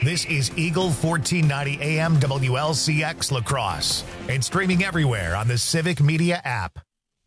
This is Eagle 1490 AM WLCX La Crosse and streaming everywhere on the Civic Media app.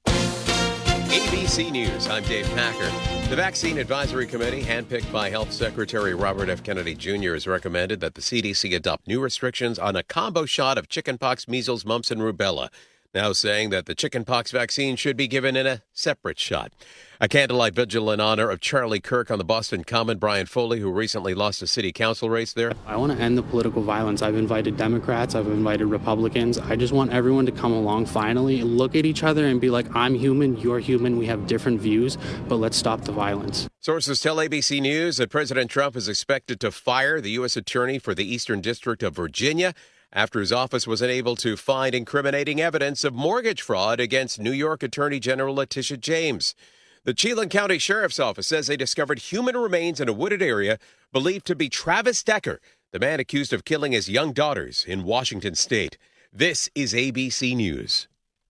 ABC News, I'm Dave Packer. The Vaccine Advisory Committee, handpicked by Health Secretary Robert F. Kennedy Jr., has recommended that the CDC adopt new restrictions on a combo shot of chickenpox, measles, mumps, and rubella, now saying that the chickenpox vaccine should be given in a separate shot. A candlelight vigil in honor of Charlie Kirk on the Boston Common. Brian Foley, who recently lost a city council race there. I want to end the political violence. I've invited Democrats. I've invited Republicans. I just want everyone to come along finally, look at each other and be like, I'm human, you're human, we have different views, but let's stop the violence. Sources tell ABC News that President Trump is expected to fire the U.S. Attorney for the Eastern District of Virginia after his office was unable to find incriminating evidence of mortgage fraud against New York Attorney General Letitia James. The Chelan County Sheriff's Office says they discovered human remains in a wooded area believed to be Travis Decker, the man accused of killing his young daughters in Washington state. This is ABC News.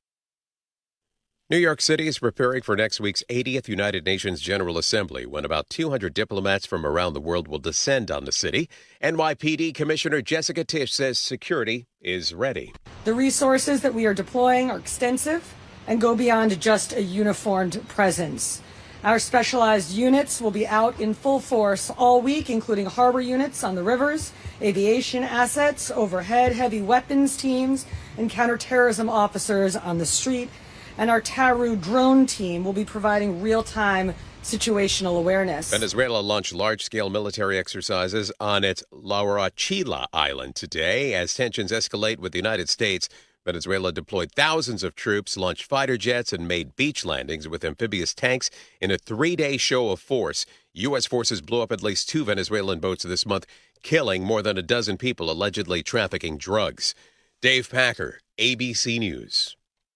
New York City is preparing for next week's 80th United Nations General Assembly, when about 200 diplomats from around the world will descend on the city. NYPD Commissioner Jessica Tisch says security is ready. The resources that we are deploying are extensive and go beyond just a uniformed presence. Our specialized units will be out in full force all week, including harbor units on the rivers, aviation assets overhead, heavy weapons teams, and counterterrorism officers on the street. And our TARU drone team will be providing real-time situational awareness. Venezuela launched large-scale military exercises on its La Huachila island today. As tensions escalate with the United States, Venezuela deployed thousands of troops, launched fighter jets, and made beach landings with amphibious tanks in a 3-day show of force. U.S. forces blew up at least 2 Venezuelan boats this month, killing more than a dozen people allegedly trafficking drugs. Dave Packer, ABC News.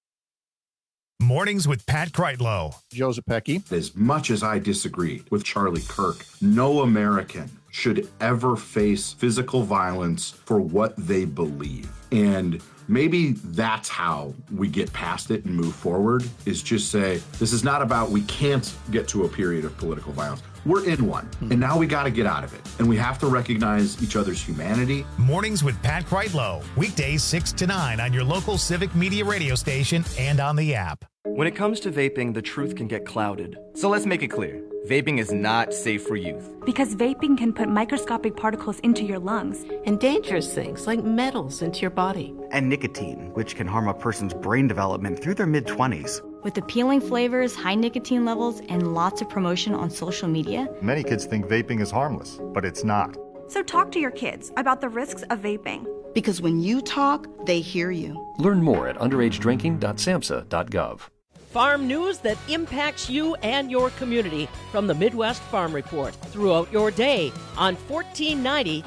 Mornings with Pat Kreitlow. Joe Zepecki. As much as I disagree with Charlie Kirk, no American should ever face physical violence for what they believe. And maybe that's how we get past it and move forward, is just say, this is not about we can't get to a period of political violence. We're in one, and now we got to get out of it. And we have to recognize each other's humanity. Mornings with Pat Kreitlow. Weekdays 6 to 9 on your local Civic Media radio station and on the app. When it comes to vaping, the truth can get clouded. So let's make it clear. Vaping is not safe for youth. Because vaping can put microscopic particles into your lungs. And dangerous things like metals into your body. And nicotine, which can harm a person's brain development through their mid-20s. With appealing flavors, high nicotine levels, and lots of promotion on social media. Many kids think vaping is harmless, but it's not. So talk to your kids about the risks of vaping. Because when you talk, they hear you. Learn more at underagedrinking.samhsa.gov. Farm news that impacts you and your community from the Midwest Farm Report throughout your day on 1490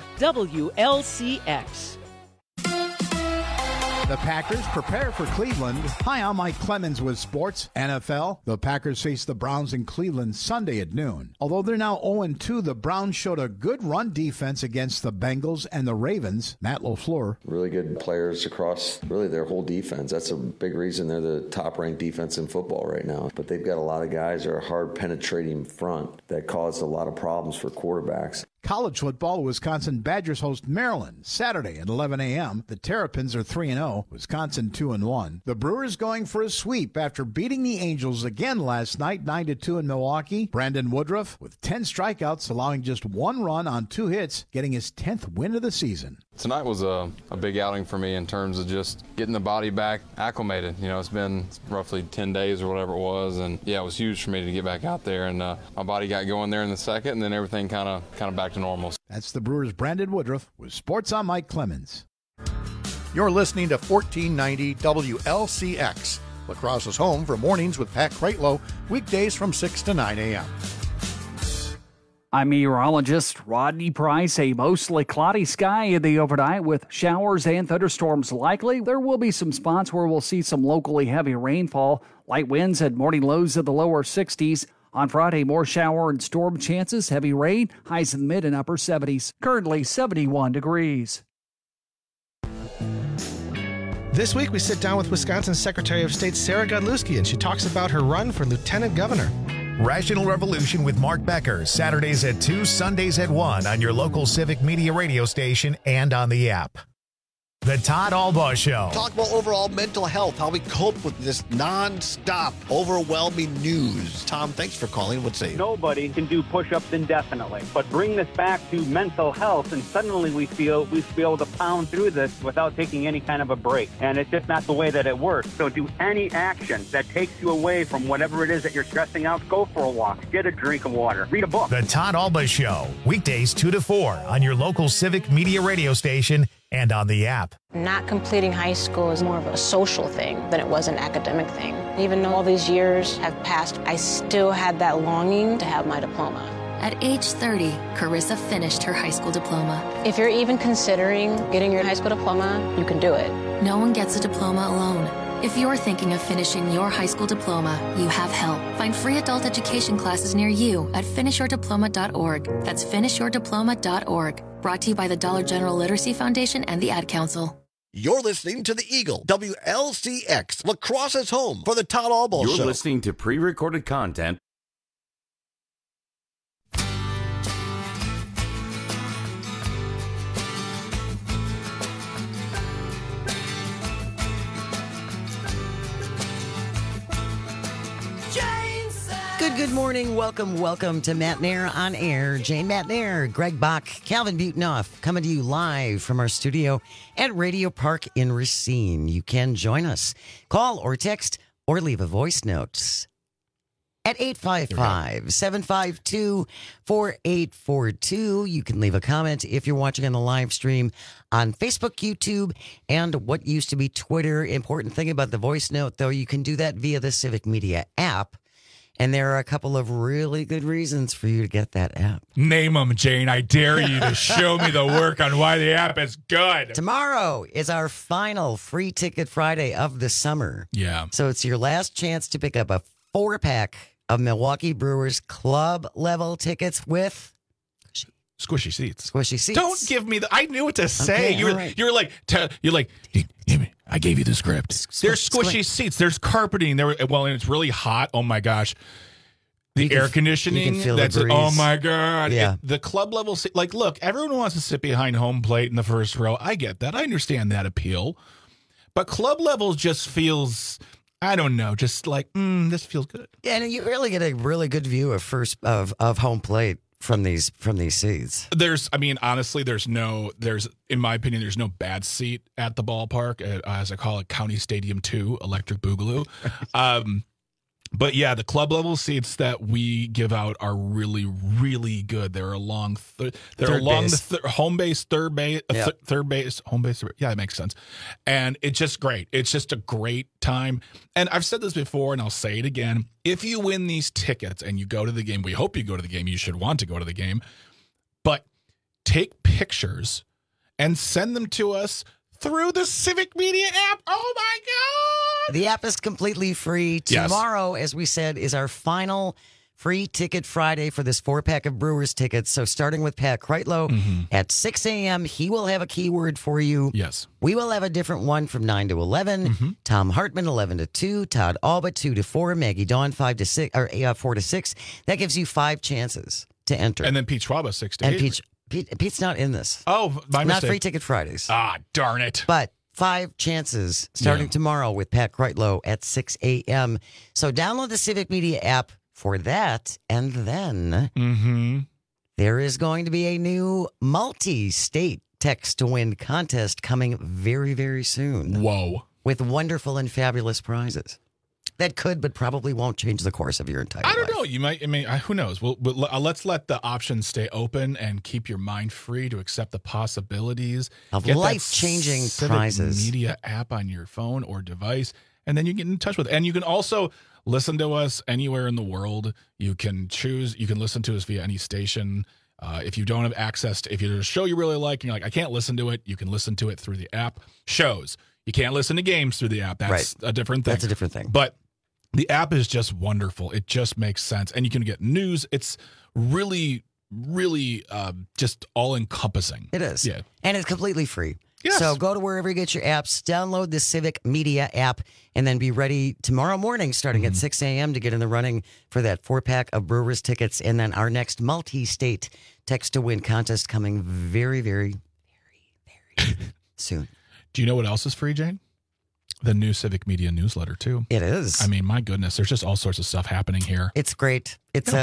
WLCX. The Packers prepare for Cleveland. Hi, I'm Mike Clemens with Sports. NFL, the Packers face the Browns in Cleveland Sunday at noon. Although they're now 0-2, the Browns showed a good run defense against the Bengals and the Ravens. Matt LaFleur. Really good players across really their whole defense. That's a big reason they're the top-ranked defense in football right now. But they've got a lot of guys that are hard-penetrating front that cause a lot of problems for quarterbacks. College football, Wisconsin Badgers host Maryland Saturday at 11 a.m. The Terrapins are 3-0, Wisconsin 2-1. The Brewers going for a sweep after beating the Angels again last night, 9-2 in Milwaukee. Brandon Woodruff with 10 strikeouts, allowing just 1 run on 2 hits, getting his 10th win of the season. Tonight was a big outing for me in terms of just getting the body back acclimated. You know, it's been roughly 10 days or whatever it was, and yeah, it was huge for me to get back out there, and my body got going there in the second, and then everything kind of back to normal. That's the Brewers' Brandon Woodruff with Sports on Mike Clemens. You're listening to 1490 WLCX, La Crosse's home for Mornings with Pat Kreitlow, weekdays from 6 to 9 a.m. I'm meteorologist Rodney Price. A mostly cloudy sky in the overnight with showers and thunderstorms likely. There will be some spots where we'll see some locally heavy rainfall. Light winds and morning lows in the lower 60s. On Friday, more shower and storm chances, heavy rain, highs in the mid and upper 70s. Currently 71 degrees. This week, we sit down with Wisconsin Secretary of State Sarah Godlewski, and she talks about her run for lieutenant governor. Rational Revolution with Mark Becker, Saturdays at 2, Sundays at 1 on your local Civic Media radio station and on the app. The Todd Albaugh Show. Talk about overall mental health, how we cope with this non-stop, overwhelming news. Tom, thanks for calling. What's say? Nobody can do push-ups indefinitely, but bring this back to mental health, and suddenly we feel we should be able to pound through this without taking any kind of a break. And it's just not the way that it works. So do any action that takes you away from whatever it is that you're stressing out. Go for a walk. Get a drink of water. Read a book. The Todd Albaugh Show. Weekdays 2 to 4 on your local Civic Media radio station and on the app. Not completing high school is more of a social thing than it was an academic thing. Even though all these years have passed, I still had that longing to have my diploma. At age 30, Carissa finished her high school diploma. If you're even considering getting your high school diploma, you can do it. No one gets a diploma alone. If you're thinking of finishing your high school diploma, you have help. Find free adult education classes near you at finishyourdiploma.org. That's finishyourdiploma.org. Brought to you by the Dollar General Literacy Foundation and the Ad Council. You're listening to The Eagle, WLCX, La Crosse's home for the Todd Albaugh Show. You're listening to pre-recorded content. Good morning. Welcome to Matt Nair on Air. Jane Matt Nair, Greg Bach, Calvin Butonoff, coming to you live from our studio at Radio Park in Racine. You can join us. Call or text or leave a voice note at 855-752-4842. You can leave a comment if you're watching on the live stream on Facebook, YouTube, and what used to be Twitter. Important thing about the voice note, though, you can do that via the Civic Media app. And there are a couple of really good reasons for you to get that app. Name them, Jane. I dare you to show me the work on why the app is good. Tomorrow is our final Free Ticket Friday of the summer. Yeah. So it's your last chance to pick up a 4-pack of Milwaukee Brewers club level tickets with squishy seats. Squishy seats. Don't give me the. I knew what to say. Okay, you're like. I gave you the script. There's squishy seats. There's carpeting. And it's really hot. Oh my gosh. The air conditioning. You can feel the breeze. Oh my God. Yeah. The club level seat. Like, look, everyone wants to sit behind home plate in the first row. I get that. I understand that appeal. But club level just feels, I don't know, just like, this feels good. Yeah, and you really get a really good view of home plate from these seats. Honestly, there's in my opinion, there's no bad seat at the ballpark, as I call it, County Stadium 2, Electric Boogaloo. But yeah, the club level seats that we give out are really, really good. They're along the home base, third base, home base. Yeah, that makes sense. And it's just great. It's just a great time. And I've said this before, and I'll say it again. If you win these tickets and you go to the game, we hope you go to the game. You should want to go to the game. But take pictures and send them to us through the Civic Media app. Oh, my God. The app is completely free. Yes. Tomorrow, as we said, is our final Free Ticket Friday for this 4-pack of Brewers tickets. So starting with Pat Kreitlow at 6 a.m., he will have a keyword for you. Yes. We will have a different one from 9 to 11. Tom Hartman, 11 to 2. Todd Albaugh, 2 to 4. Maggie Dawn, 4 to 6. That gives you 5 chances to enter. And then Pete Schwab, 6 to 8. Pete's not in this. Oh, my mistake. Not Free Ticket Fridays. Ah, darn it. But 5 chances starting tomorrow with Pat Kreitlow at 6 a.m. So download the Civic Media app for that. And then there is going to be a new multi-state text-to-win contest coming very, very soon. Whoa. With wonderful and fabulous prizes. That could, but probably won't change the course of your entire life. I don't know. You might. I mean, who knows? Let's let the options stay open and keep your mind free to accept the possibilities of life-changing prizes. Media app on your phone or device, and then you get in touch with it. And you can also listen to us anywhere in the world. You can choose. You can listen to us via any station. If you don't have access to, if there's a show you really like, and you're like, I can't listen to it, you can listen to it through the app. Shows. You can't listen to games through the app. That's a different thing. That's a different thing. But the app is just wonderful. It just makes sense. And you can get news. It's really, really just all-encompassing. It is. Yeah. And it's completely free. Yes. So go to wherever you get your apps, download the Civic Media app, and then be ready tomorrow morning starting at 6 a.m. to get in the running for that 4-pack of Brewers tickets. And then our next multi-state text-to-win contest coming very, very, very, very soon. Do you know what else is free, Jane? The new Civic Media newsletter, too. It is. I mean, my goodness, there's just all sorts of stuff happening here. It's great.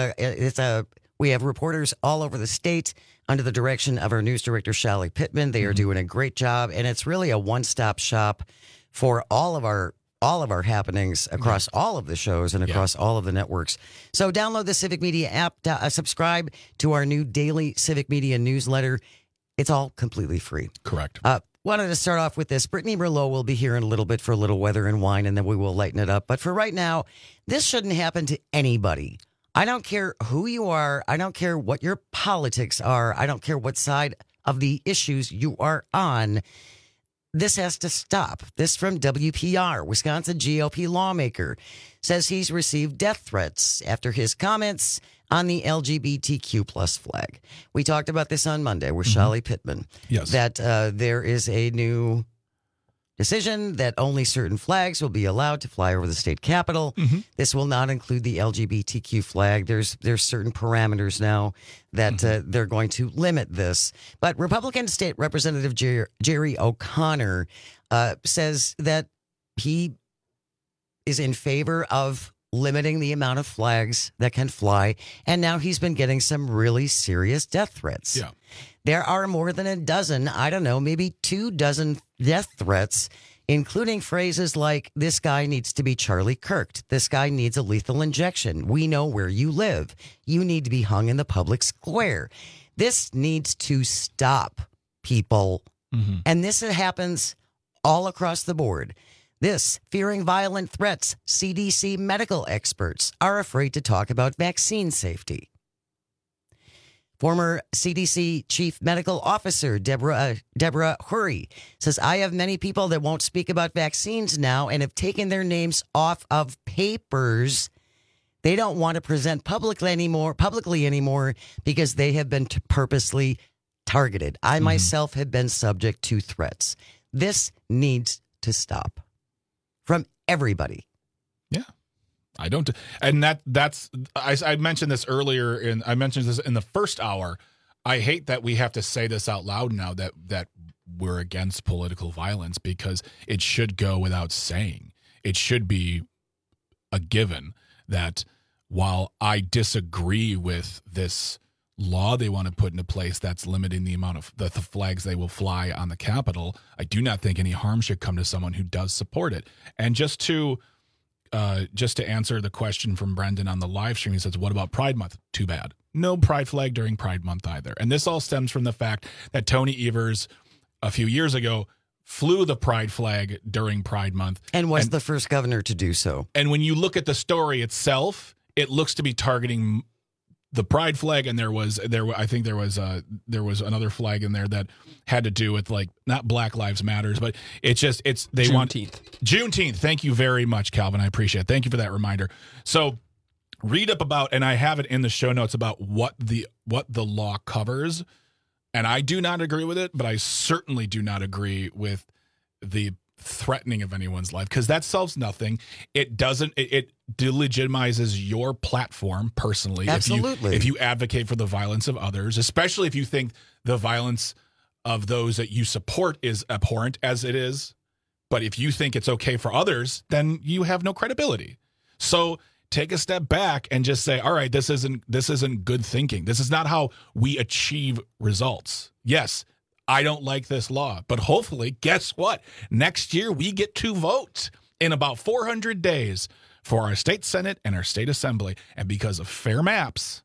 We have reporters all over the state under the direction of our news director, Shelly Pittman. They are doing a great job, and it's really a one-stop shop for all of our happenings across all of the shows and across all of the networks. So download the Civic Media app, subscribe to our new daily Civic Media newsletter. It's all completely free. Correct. Wanted to start off with this. Brittany Merlot will be here in a little bit for a little weather and wine, and then we will lighten it up. But for right now, this shouldn't happen to anybody. I don't care who you are. I don't care what your politics are. I don't care what side of the issues you are on. This has to stop. This from WPR. Wisconsin GOP lawmaker says he's received death threats after his comments on the LGBTQ plus flag. We talked about this on Monday with Shelly Pittman. Yes. That there is a new decision that only certain flags will be allowed to fly over the state capitol. This will not include the LGBTQ flag. There's certain parameters now that they're going to limit this. But Republican State Representative Jerry O'Connor says that he is in favor of limiting the amount of flags that can fly. And now he's been getting some really serious death threats. Yeah. There are more than a dozen, I don't know, maybe 24 death threats, including phrases like, this guy needs to be Charlie Kirked. This guy needs a lethal injection. We know where you live. You need to be hung in the public square. This needs to stop, people. And this happens all across the board. This, fearing violent threats, CDC medical experts are afraid to talk about vaccine safety. Former CDC Chief Medical Officer Deborah Hurry says, I have many people that won't speak about vaccines now and have taken their names off of papers. They don't want to present publicly anymore because they have been purposely targeted. I myself have been subject to threats. This needs to stop from everybody. Yeah. I don't, and that's I mentioned this earlier, and I mentioned this in the first hour. I hate that we have to say this out loud now that we're against political violence, because it should go without saying. It should be a given that while I disagree with this law they want to put into place that's limiting the amount of the flags they will fly on the Capitol, I do not think any harm should come to someone who does support it. And just to answer the question from Brendan on the live stream, he says, what about Pride Month? Too bad. No pride flag during Pride Month either. And this all stems from the fact that Tony Evers a few years ago flew the pride flag during Pride Month. And was the first governor to do so. And when you look at the story itself, it looks to be targeting the pride flag, and there was another flag in there that had to do with, like, not Black Lives Matters, but they want Juneteenth. Thank you very much, Calvin. I appreciate it. Thank you for that reminder. So read up about, and I have it in the show notes about what the law covers. And I do not agree with it, but I certainly do not agree with the threatening of anyone's life, because that solves nothing. It delegitimizes your platform personally. Absolutely. If you advocate for the violence of others, especially if you think the violence of those that you support is abhorrent, as it is. But if you think it's okay for others, then you have no credibility. So take a step back and just say, all right, this isn't good thinking. This is not how we achieve results. Yes, I don't like this law, but hopefully, guess what? Next year, we get to vote in about 400 days for our state Senate and our state assembly. And because of fairer maps,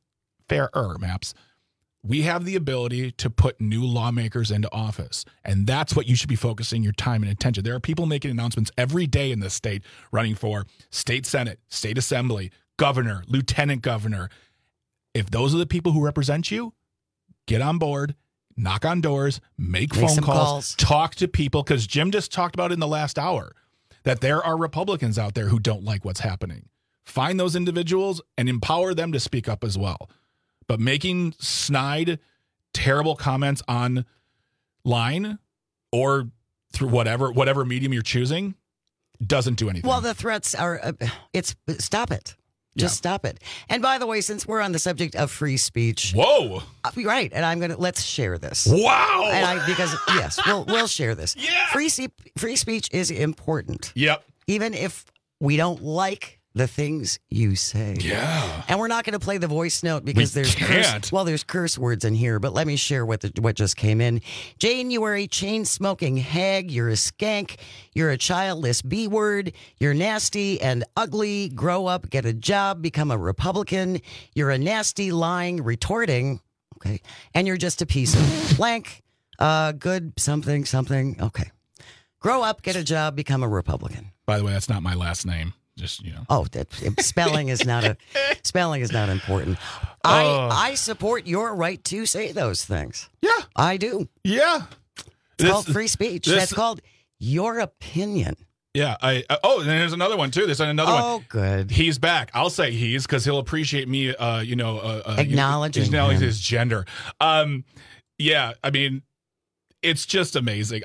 we have the ability to put new lawmakers into office. And that's what you should be focusing your time and attention. There are people making announcements every day in this state running for state Senate, state assembly, governor, lieutenant governor. If those are the people who represent you, get on board. Knock on doors, make phone calls, talk to people, because Jim just talked about in the last hour that there are Republicans out there who don't like what's happening. Find those individuals and empower them to speak up as well. But making snide, terrible comments online or through whatever medium you're choosing, doesn't do anything. Well, the threats are, stop it. Just stop it. And by the way, since we're on the subject of free speech. Whoa. Right. And let's share this. Wow. And yes, we'll share this. Yeah. Free speech is important. Yep. Even if we don't like the things you say. Yeah. And we're not going to play the voice note because there's curse words in here, but let me share what just came in. January, chain-smoking hag, you're a skank, you're a childless B-word, you're nasty and ugly, grow up, get a job, become a Republican, you're a nasty, lying, retorting, okay, and you're just a piece of blank, good, something, okay. Grow up, get a job, become a Republican. By the way, that's not my last name. Just, Oh, spelling is not important. I support your right to say those things. Yeah, I do. Yeah, it's called free speech. That's called your opinion. Yeah. And there's another one too. There's another one. Oh, good. He's back. I'll say he's because he'll appreciate me. Acknowledging his gender. Yeah. I mean, it's just amazing.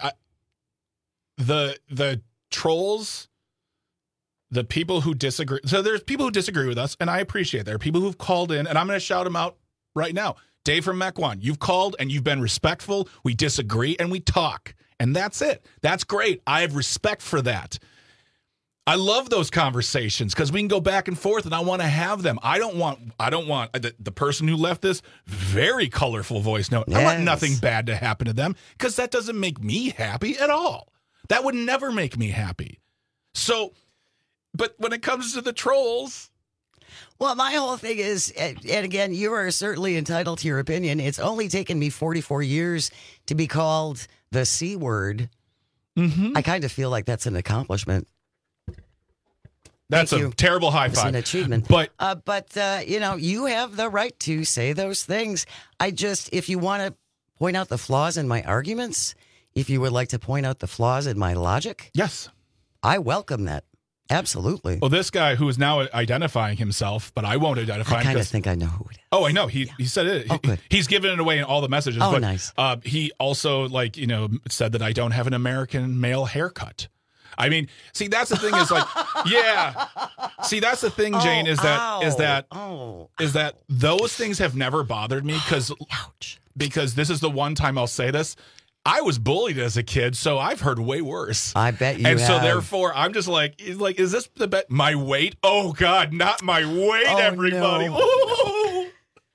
The trolls. The people who disagree. So there's people who disagree with us, and I appreciate there are people who've called in, and I'm going to shout them out right now. Dave from Mequon, you've called and you've been respectful. We disagree and we talk, and that's it. That's great. I have respect for that. I love those conversations because we can go back and forth, and I want to have them. I don't want the person who left this very colorful voice note. Yes. I want nothing bad to happen to them because that doesn't make me happy at all. That would never make me happy. So. But when it comes to the trolls. Well, my whole thing is, and again, you are certainly entitled to your opinion. It's only taken me 44 years to be called the C word. Mm-hmm. I kind of feel like that's an accomplishment. That's a terrible high five. It's an achievement. But you have the right to say those things. If you want to point out the flaws in my arguments, if you would like to point out the flaws in my logic. Yes. I welcome that. Absolutely. Well, this guy who is now identifying himself, but I won't identify him. I kind of think I know who it is. Oh, I know. He said it. Good. He's given it away in all the messages. Oh, but, nice. He also, said that I don't have an American male haircut. I mean, see, that's the thing is yeah. See, that's the thing, Jane, is that those things have never bothered me because this is the one time I'll say this. I was bullied as a kid, so I've heard way worse. I bet you And have. Oh, so therefore, I'm just is this the bet? My weight? Oh, God, not my weight, everybody. No.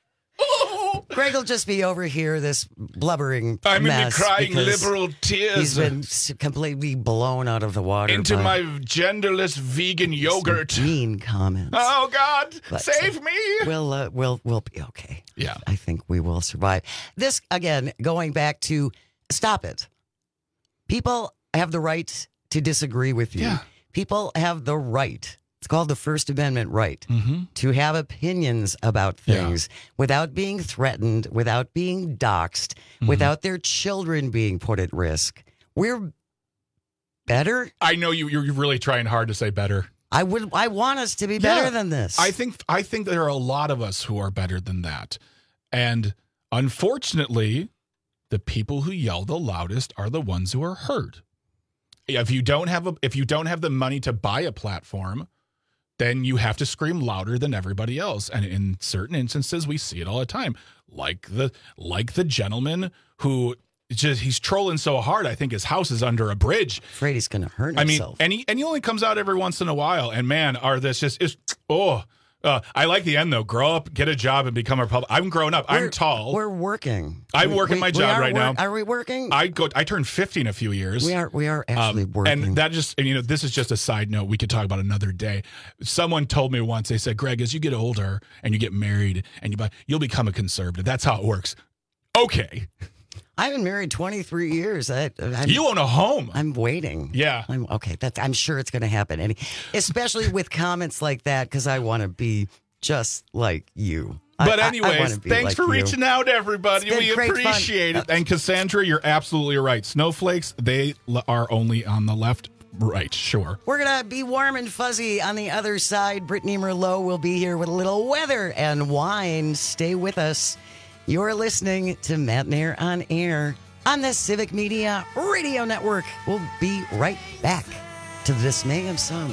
Greg will just be over here, this blubbering I'm mess. I'm crying liberal tears. He's been completely blown out of the water. Into my genderless vegan yogurt. Mean comments. Oh, God, save me. We'll be okay. Yeah. I think we will survive. This, again, going back to stop it. People have the right to disagree with you. Yeah. People have the right. It's called the First Amendment right to have opinions about things without being threatened, without being doxxed, without their children being put at risk. We're better. I know you're really trying hard to say better. I want us to be better than this. I think there are a lot of us who are better than that. And unfortunately, the people who yell the loudest are the ones who are hurt. If you don't have the money to buy a platform, then you have to scream louder than everybody else. And in certain instances, we see it all the time. Like the gentleman who he's trolling so hard, I think his house is under a bridge. Afraid he's going to hurt himself. I mean, and he only comes out every once in a while. And man, I like the end though. Grow up, get a job, and become a Republican. I'm grown up. I'm tall. We're working. I'm working my job right now. Are we working? I turn 50 in a few years. We are actually working. And this is just a side note. We could talk about another day. Someone told me once. They said, Greg, as you get older and you get married and you'll become a conservative. That's how it works. Okay. I've been married 23 years. You own a home. I'm waiting. Yeah. I'm sure it's going to happen. Especially with comments like that, because I want to be just like you. But anyways, thanks for reaching out, everybody. We appreciate it. And Cassandra, you're absolutely right. Snowflakes, they are only on the left. Right, sure. We're going to be warm and fuzzy on the other side. Brittany Merlot will be here with a little weather and wine. Stay with us. You're listening to Matt Nair on Air on the Civic Media Radio Network. We'll be right back to the dismay of some.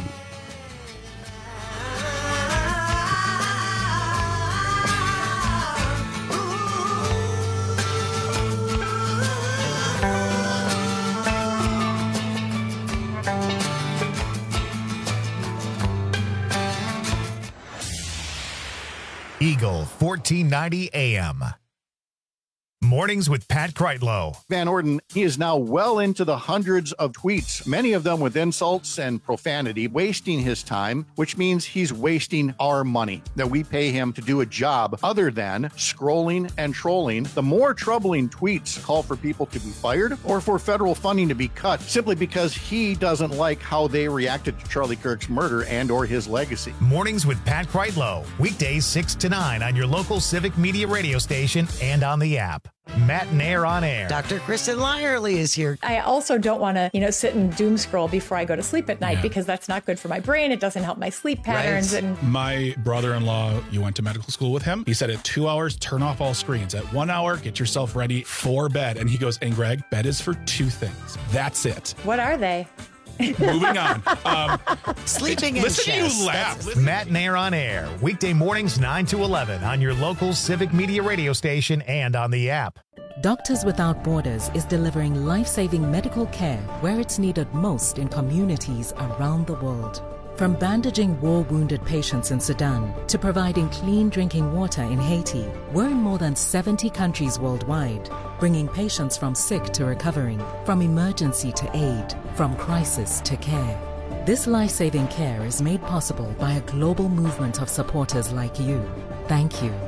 Eagle 1490 AM. Mornings with Pat Kreitlow. Van Orden, he is now well into the hundreds of tweets, many of them with insults and profanity, wasting his time, which means he's wasting our money that we pay him to do a job other than scrolling and trolling. The more troubling tweets call for people to be fired or for federal funding to be cut simply because he doesn't like how they reacted to Charlie Kirk's murder and or his legacy. Mornings with Pat Kreitlow. Weekdays 6 to 9 on your local Civic Media radio station and on the app. Matt Nair on air. Dr. Kristen Lyerly is here. I also don't want to, sit and doom scroll before I go to sleep at night because that's not good for my brain. It doesn't help my sleep patterns. Right. And my brother-in-law, you went to medical school with him. He said at 2 hours, turn off all screens. At 1 hour, get yourself ready for bed. And he goes, and Greg, bed is for two things. That's it. What are they? Moving on. Sleeping in Listen chest. to you laugh. Matt Nair on air. Weekday mornings 9 to 11 on your local Civic Media radio station and on the app. Doctors Without Borders is delivering life-saving medical care where it's needed most in communities around the world. From bandaging war-wounded patients in Sudan to providing clean drinking water in Haiti, we're in more than 70 countries worldwide, bringing patients from sick to recovering, from emergency to aid, from crisis to care. This life-saving care is made possible by a global movement of supporters like you. Thank you.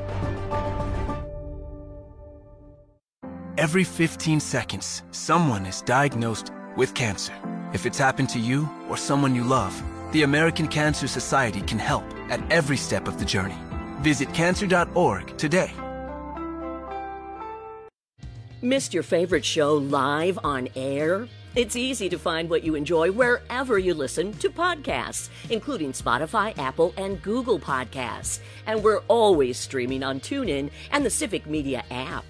Every 15 seconds, someone is diagnosed with cancer. If it's happened to you or someone you love, the American Cancer Society can help at every step of the journey. Visit cancer.org today. Missed your favorite show live on air? It's easy to find what you enjoy wherever you listen to podcasts, including Spotify, Apple, and Google Podcasts. And we're always streaming on TuneIn and the Civic Media app.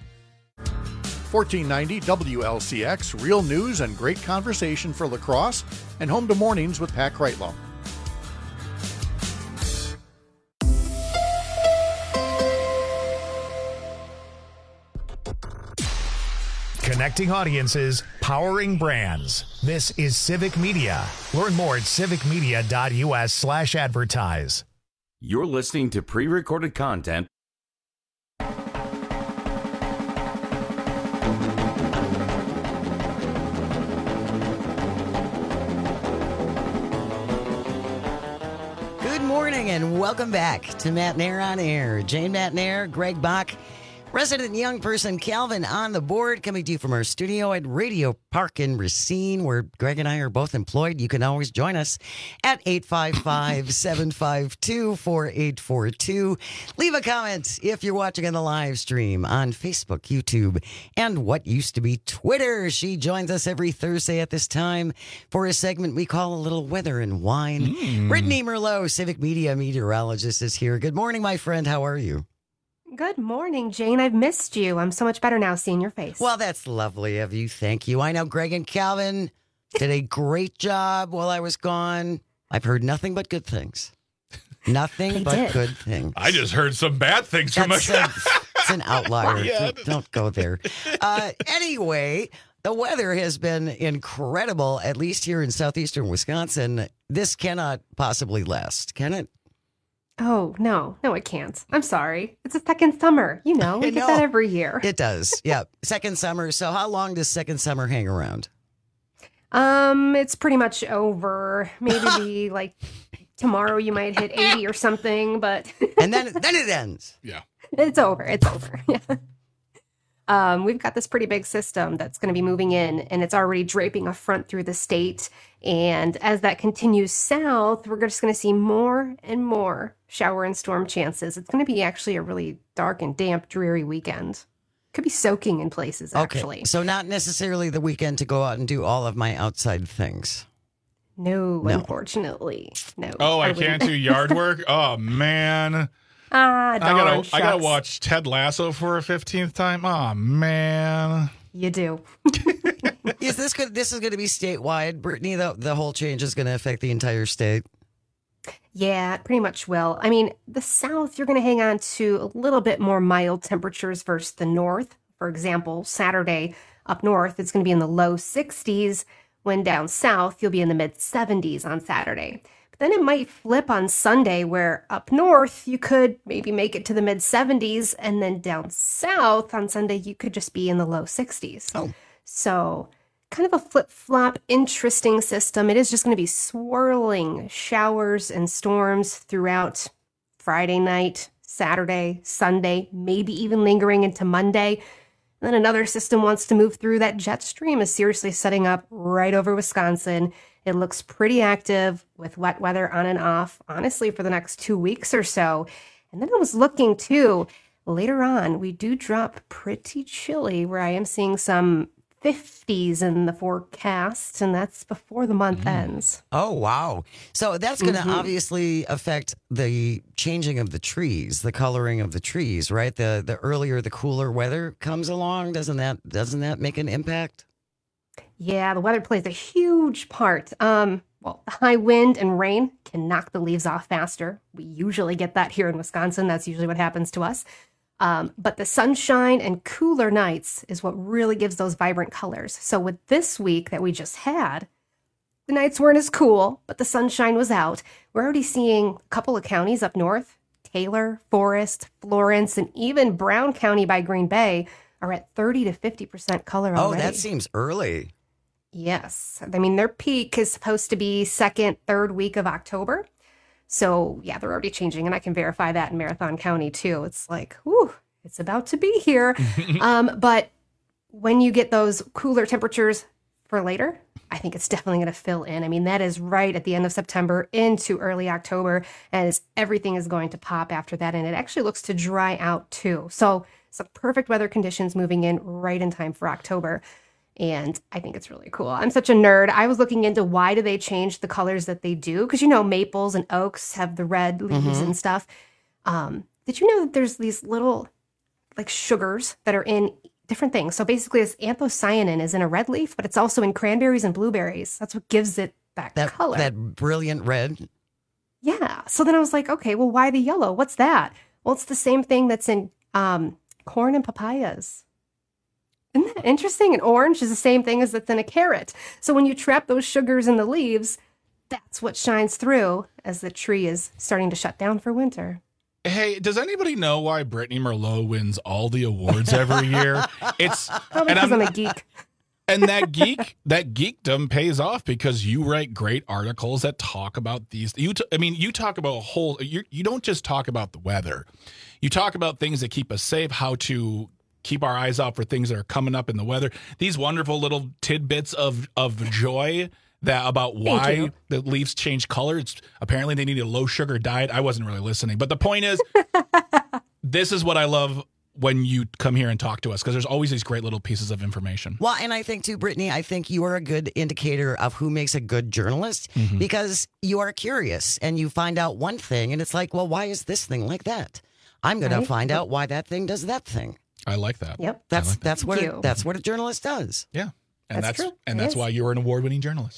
1490 WLCX, real news and great conversation for La Crosse, and home to mornings with Pat Kreitlow. Connecting audiences, powering brands. This is Civic Media. Learn more at civicmedia.us/advertise. You're listening to pre-recorded content. Good morning and welcome back to Matt Nair on Air. Jane Matt Nair, Greg Bach, resident young person Calvin on the board, coming to you from our studio at Radio Park in Racine, where Greg and I are both employed. You can always join us at 855-752-4842. Leave a comment if you're watching on the live stream on Facebook, YouTube, and what used to be Twitter. She joins us every Thursday at this time for a segment we call A Little Weather and Wine. Brittany Merlot, Civic Media meteorologist, is here. Good morning, my friend. How are you? Good morning, Jane. I've missed you. I'm so much better now seeing your face. Well, that's lovely of you. Thank you. I know Greg and Calvin did a great job while I was gone. I've heard nothing but good things. Nothing but good things. I just heard some bad things from us. It's an outlier. Don't go there. Anyway, the weather has been incredible, at least here in southeastern Wisconsin. This cannot possibly last, can it? Oh, no, it can't. I'm sorry. It's a second summer. We get that every year. It does. Yeah. Second summer. So how long does second summer hang around? It's pretty much over. Maybe tomorrow you might hit 80 or something, but and then it ends. Yeah. It's over. We've got this pretty big system that's going to be moving in, and it's already draping a front through the state. And as that continues south, we're just going to see more and more shower and storm chances. It's going to be actually a really dark and damp, dreary weekend. Could be soaking in places, actually. Okay. So not necessarily the weekend to go out and do all of my outside things. No. Unfortunately. No. Oh, I can't do yard work? Oh, man. I gotta watch Ted Lasso for a 15th time. Oh, man. You do. Is this good? This is going to be statewide, Brittany. The whole change is going to affect the entire state. Yeah, it pretty much will. I mean, the south, you're going to hang on to a little bit more mild temperatures versus the north. For example, Saturday up north, it's going to be in the low 60s, when down south, you'll be in the mid 70s on Saturday. But then it might flip on Sunday, where up north, you could maybe make it to the mid 70s, and then down south on Sunday, you could just be in the low 60s. Oh. So kind of a flip-flop, interesting system. It is just going to be swirling showers and storms throughout Friday night, Saturday, Sunday, maybe even lingering into Monday. And then another system wants to move through. That jet stream is seriously setting up right over Wisconsin. It looks pretty active with wet weather on and off, honestly, for the next 2 weeks or so. And then I was looking too, later on, we do drop pretty chilly, where I am seeing some 50s in the forecast, and that's before the month ends. Oh, wow. So that's going to obviously affect the changing of the trees, the coloring of the trees, right? The earlier, the cooler weather comes along. Doesn't that make an impact? Yeah, the weather plays a huge part. Well, the high wind and rain can knock the leaves off faster. We usually get that here in Wisconsin. That's usually what happens to us. But the sunshine and cooler nights is what really gives those vibrant colors. So with this week that we just had, the nights weren't as cool, but the sunshine was out. We're already seeing a couple of counties up north, Taylor, Forest, Florence, and even Brown County by Green Bay are at 30 to 50% color already. Oh, that seems early. Yes. I mean, their peak is supposed to be second, third week of October. So, yeah, they're already changing, and I can verify that in Marathon County, too. It's like, whew, it's about to be here. But when you get those cooler temperatures for later, I think it's definitely going to fill in. I mean, that is right at the end of September into early October, and everything is going to pop after that, and it actually looks to dry out, too. So, some perfect weather conditions moving in right in time for October. And I think it's really cool. I'm such a nerd. I was looking into why do they change the colors that they do? Because, you know, maples and oaks have the red leaves and stuff. Did you know that there's these little, like, sugars that are in different things? So basically, this anthocyanin is in a red leaf, but it's also in cranberries and blueberries. That's what gives it that color. That brilliant red? Yeah. So then I was like, okay, well, why the yellow? What's that? Well, it's the same thing that's in corn and papayas. Isn't that interesting? And orange is the same thing as that's in a carrot. So when you trap those sugars in the leaves, that's what shines through as the tree is starting to shut down for winter. Hey, does anybody know why Brittany Merlot wins all the awards every year? It's probably because I'm a geek. And that geekdom pays off because you write great articles that talk about these. You talk about you don't just talk about the weather. You talk about things that keep us safe, how to keep our eyes out for things that are coming up in the weather. These wonderful little tidbits of joy that about why the leaves change color. It's apparently they need a low sugar diet. I wasn't really listening, but the point is, this is what I love when you come here and talk to us, because there's always these great little pieces of information. Well, and I think too, Brittany, I think you are a good indicator of who makes a good journalist because you are curious and you find out one thing and it's like, well, why is this thing like that? I'm going to find out why that thing does that thing. I like that. Yep. That's what a journalist does. Yeah. And that's true. And that's why you're an award-winning journalist.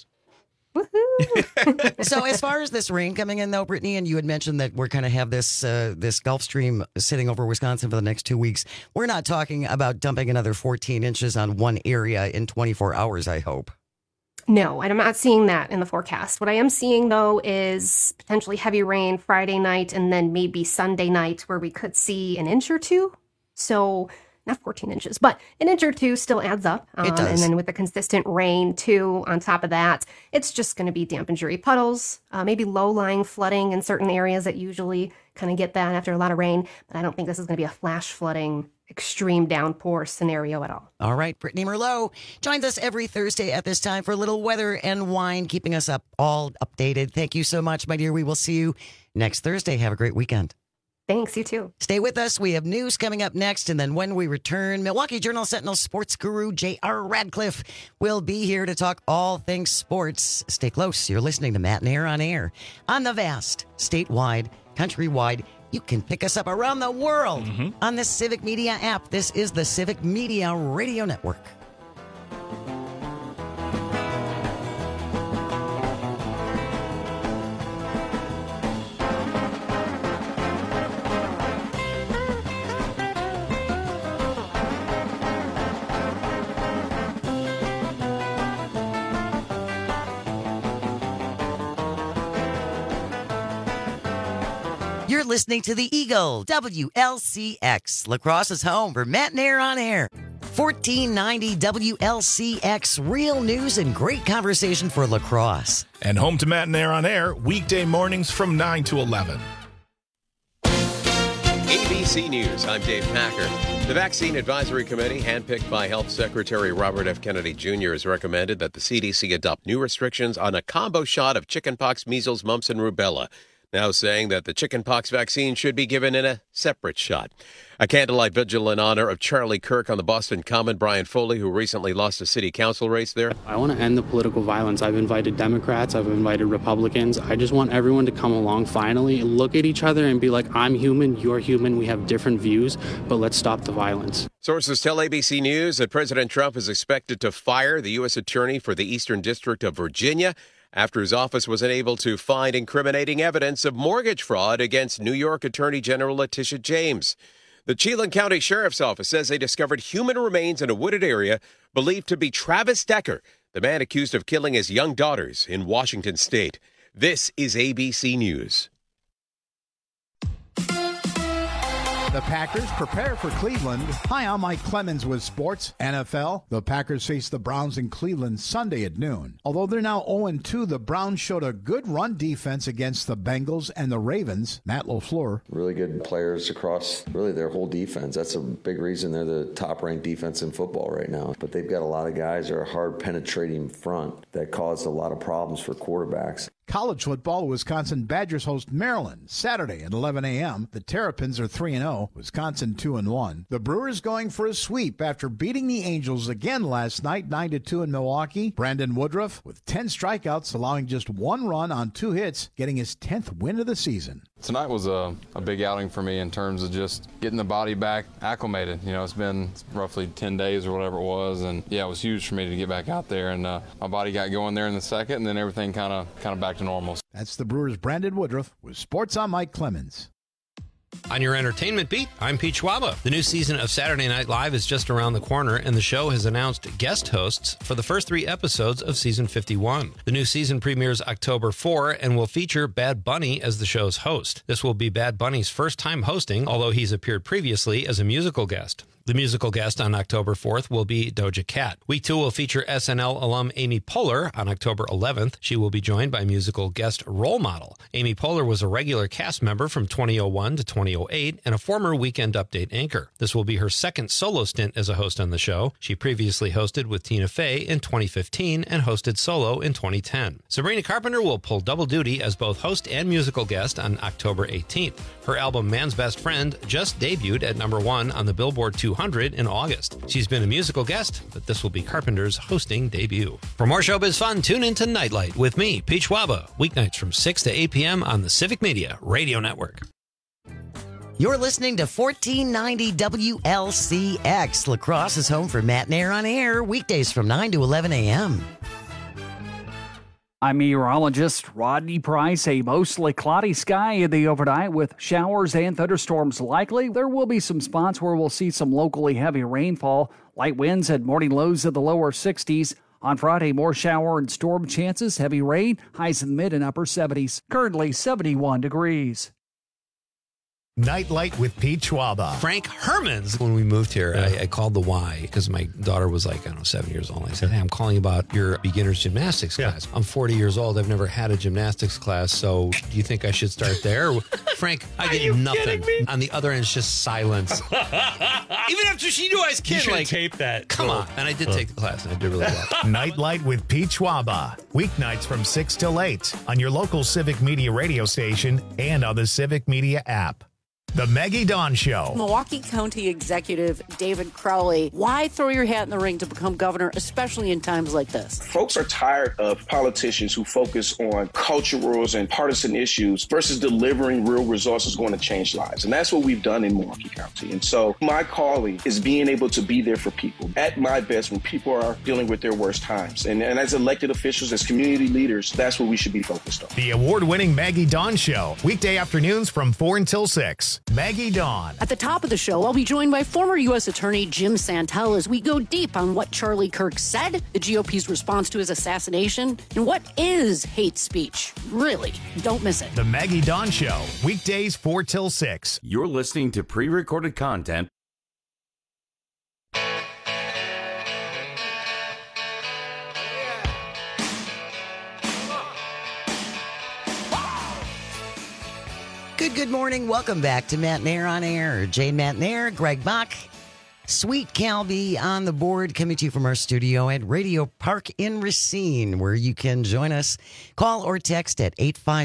Woohoo! So as far as this rain coming in, though, Brittany, and you had mentioned that we're going to have this Gulf Stream sitting over Wisconsin for the next 2 weeks. We're not talking about dumping another 14 inches on one area in 24 hours, I hope. No, and I'm not seeing that in the forecast. What I am seeing, though, is potentially heavy rain Friday night and then maybe Sunday night where we could see an inch or two. So not 14 inches, but an inch or two still adds up. It does. And then with the consistent rain, too, on top of that, it's just going to be damp and dreary puddles, maybe low-lying flooding in certain areas that usually kind of get that after a lot of rain. But I don't think this is going to be a flash flooding, extreme downpour scenario at all. All right. Brittany Merlot joins us every Thursday at this time for a little weather and wine, keeping us all updated. Thank you so much, my dear. We will see you next Thursday. Have a great weekend. Thanks, you too. Stay with us. We have news coming up next. And then when we return, Milwaukee Journal-Sentinel sports guru J.R. Radcliffe will be here to talk all things sports. Stay close. You're listening to Matt and Air on Air on the vast, statewide, countrywide. You can pick us up around the world on the Civic Media app. This is the Civic Media Radio Network. You're listening to the Eagle, WLCX, La Crosse's home for Matt Nair on Air. 1490 WLCX, real news and great conversation for La Crosse. And home to Matt Nair on Air, weekday mornings from 9 to 11. ABC News, I'm Dave Packer. The Vaccine Advisory Committee, handpicked by Health Secretary Robert F. Kennedy Jr., has recommended that the CDC adopt new restrictions on a combo shot of chickenpox, measles, mumps, and rubella, now saying that the chickenpox vaccine should be given in a separate shot. A candlelight vigil in honor of Charlie Kirk on the Boston Common, Brian Foley, who recently lost a city council race there. I want to end the political violence. I've invited Democrats, I've invited Republicans. I just want everyone to come along finally, look at each other and be like, I'm human, you're human, we have different views, but let's stop the violence. Sources tell ABC News that President Trump is expected to fire the U.S. Attorney for the Eastern District of Virginia after his office was unable to find incriminating evidence of mortgage fraud against New York Attorney General Letitia James. The Chelan County Sheriff's Office says they discovered human remains in a wooded area believed to be Travis Decker, the man accused of killing his young daughters in Washington State. This is ABC News. The Packers prepare for Cleveland. Hi, I'm Mike Clemens with Sports. NFL, the Packers face the Browns in Cleveland Sunday at noon. Although they're now 0-2, the Browns showed a good run defense against the Bengals and the Ravens. Matt LaFleur. Really good players across really their whole defense. That's a big reason they're the top-ranked defense in football right now. But they've got a lot of guys that are hard penetrating front that cause a lot of problems for quarterbacks. College football, Wisconsin Badgers host Maryland Saturday at 11 a.m. The Terrapins are 3-0, Wisconsin 2-1. The Brewers going for a sweep after beating the Angels again last night 9-2 in Milwaukee. Brandon Woodruff with 10 strikeouts, allowing just 1 run on 2 hits, getting his 10th win of the season. Tonight was a big outing for me in terms of just getting the body back acclimated. You know, it's been roughly 10 days or whatever it was, and yeah, it was huge for me to get back out there, and my body got going there in the second, and then everything kind of back to normal. That's the Brewers' Brandon Woodruff with Sports. I'm Mike Clemens. On your entertainment beat, I'm Pete Schwaba. The new season of Saturday Night Live is just around the corner, and the show has announced guest hosts for the first 3 episodes of season 51. The new season premieres October 4 and will feature Bad Bunny as the show's host. This will be Bad Bunny's first time hosting, although he's appeared previously as a musical guest. The musical guest on October 4th will be Doja Cat. Week 2 will feature SNL alum Amy Poehler on October 11th. She will be joined by musical guest Role Model. Amy Poehler was a regular cast member from 2001 to 2008 and a former Weekend Update anchor. This will be her second solo stint as a host on the show. She previously hosted with Tina Fey in 2015 and hosted solo in 2010. Sabrina Carpenter will pull double duty as both host and musical guest on October 18th. Her album Man's Best Friend just debuted at number 1 on the Billboard 200 in August. She's been a musical guest, but this will be Carpenter's hosting debut. For more showbiz fun, tune into Nightlight with me, Pete Schwaba, weeknights from 6 to 8 p.m. on the Civic Media Radio Network. You're listening to 1490 WLCX. La Crosse is home for Matt Nair on Air, weekdays from 9 to 11 a.m. I'm meteorologist Rodney Price. A mostly cloudy sky in the overnight with showers and thunderstorms likely. There will be some spots where we'll see some locally heavy rainfall. Light winds and morning lows in the lower 60s. On Friday, more shower and storm chances, heavy rain, highs in the mid and upper 70s. Currently 71 degrees. Nightlight with Pete Schwaba. Frank Hermans. When we moved here, I called the Y because my daughter was like, 7 years old. I said, hey, I'm calling about your beginner's gymnastics class. I'm 40 years old. I've never had a gymnastics class, so do you think I should start there? Frank, I get nothing. On the other end, it's just silence. Even after she knew I was kidding. You should tape that. Come on. And I did take the class, and I did really well. Nightlight with Pete Schwaba. Weeknights from 6 till 8 on your local Civic Media radio station and on the Civic Media app. The Maggie Dawn Show. Milwaukee County Executive David Crowley, why throw your hat in the ring to become governor, especially in times like this? Folks are tired of politicians who focus on cultural and partisan issues versus delivering real resources going to change lives. And that's what we've done in Milwaukee County. And so my calling is being able to be there for people at my best when people are dealing with their worst times. And as elected officials, as community leaders, that's what we should be focused on. The award-winning Maggie Dawn Show, weekday afternoons from 4 until 6. Maggie Dawn. At the top of the show, I'll be joined by former U.S. Attorney Jim Santel as we go deep on what Charlie Kirk said, the GOP's response to his assassination, and what is hate speech. Really, don't miss it. The Maggie Dawn Show, weekdays 4 till 6. You're listening to pre-recorded content. Good morning. Welcome back to Matt Nair on Air. Jane Matt Nair, Greg Bach, Sweet Calby on the board, coming to you from our studio at Radio Park in Racine, where you can join us. Call or text at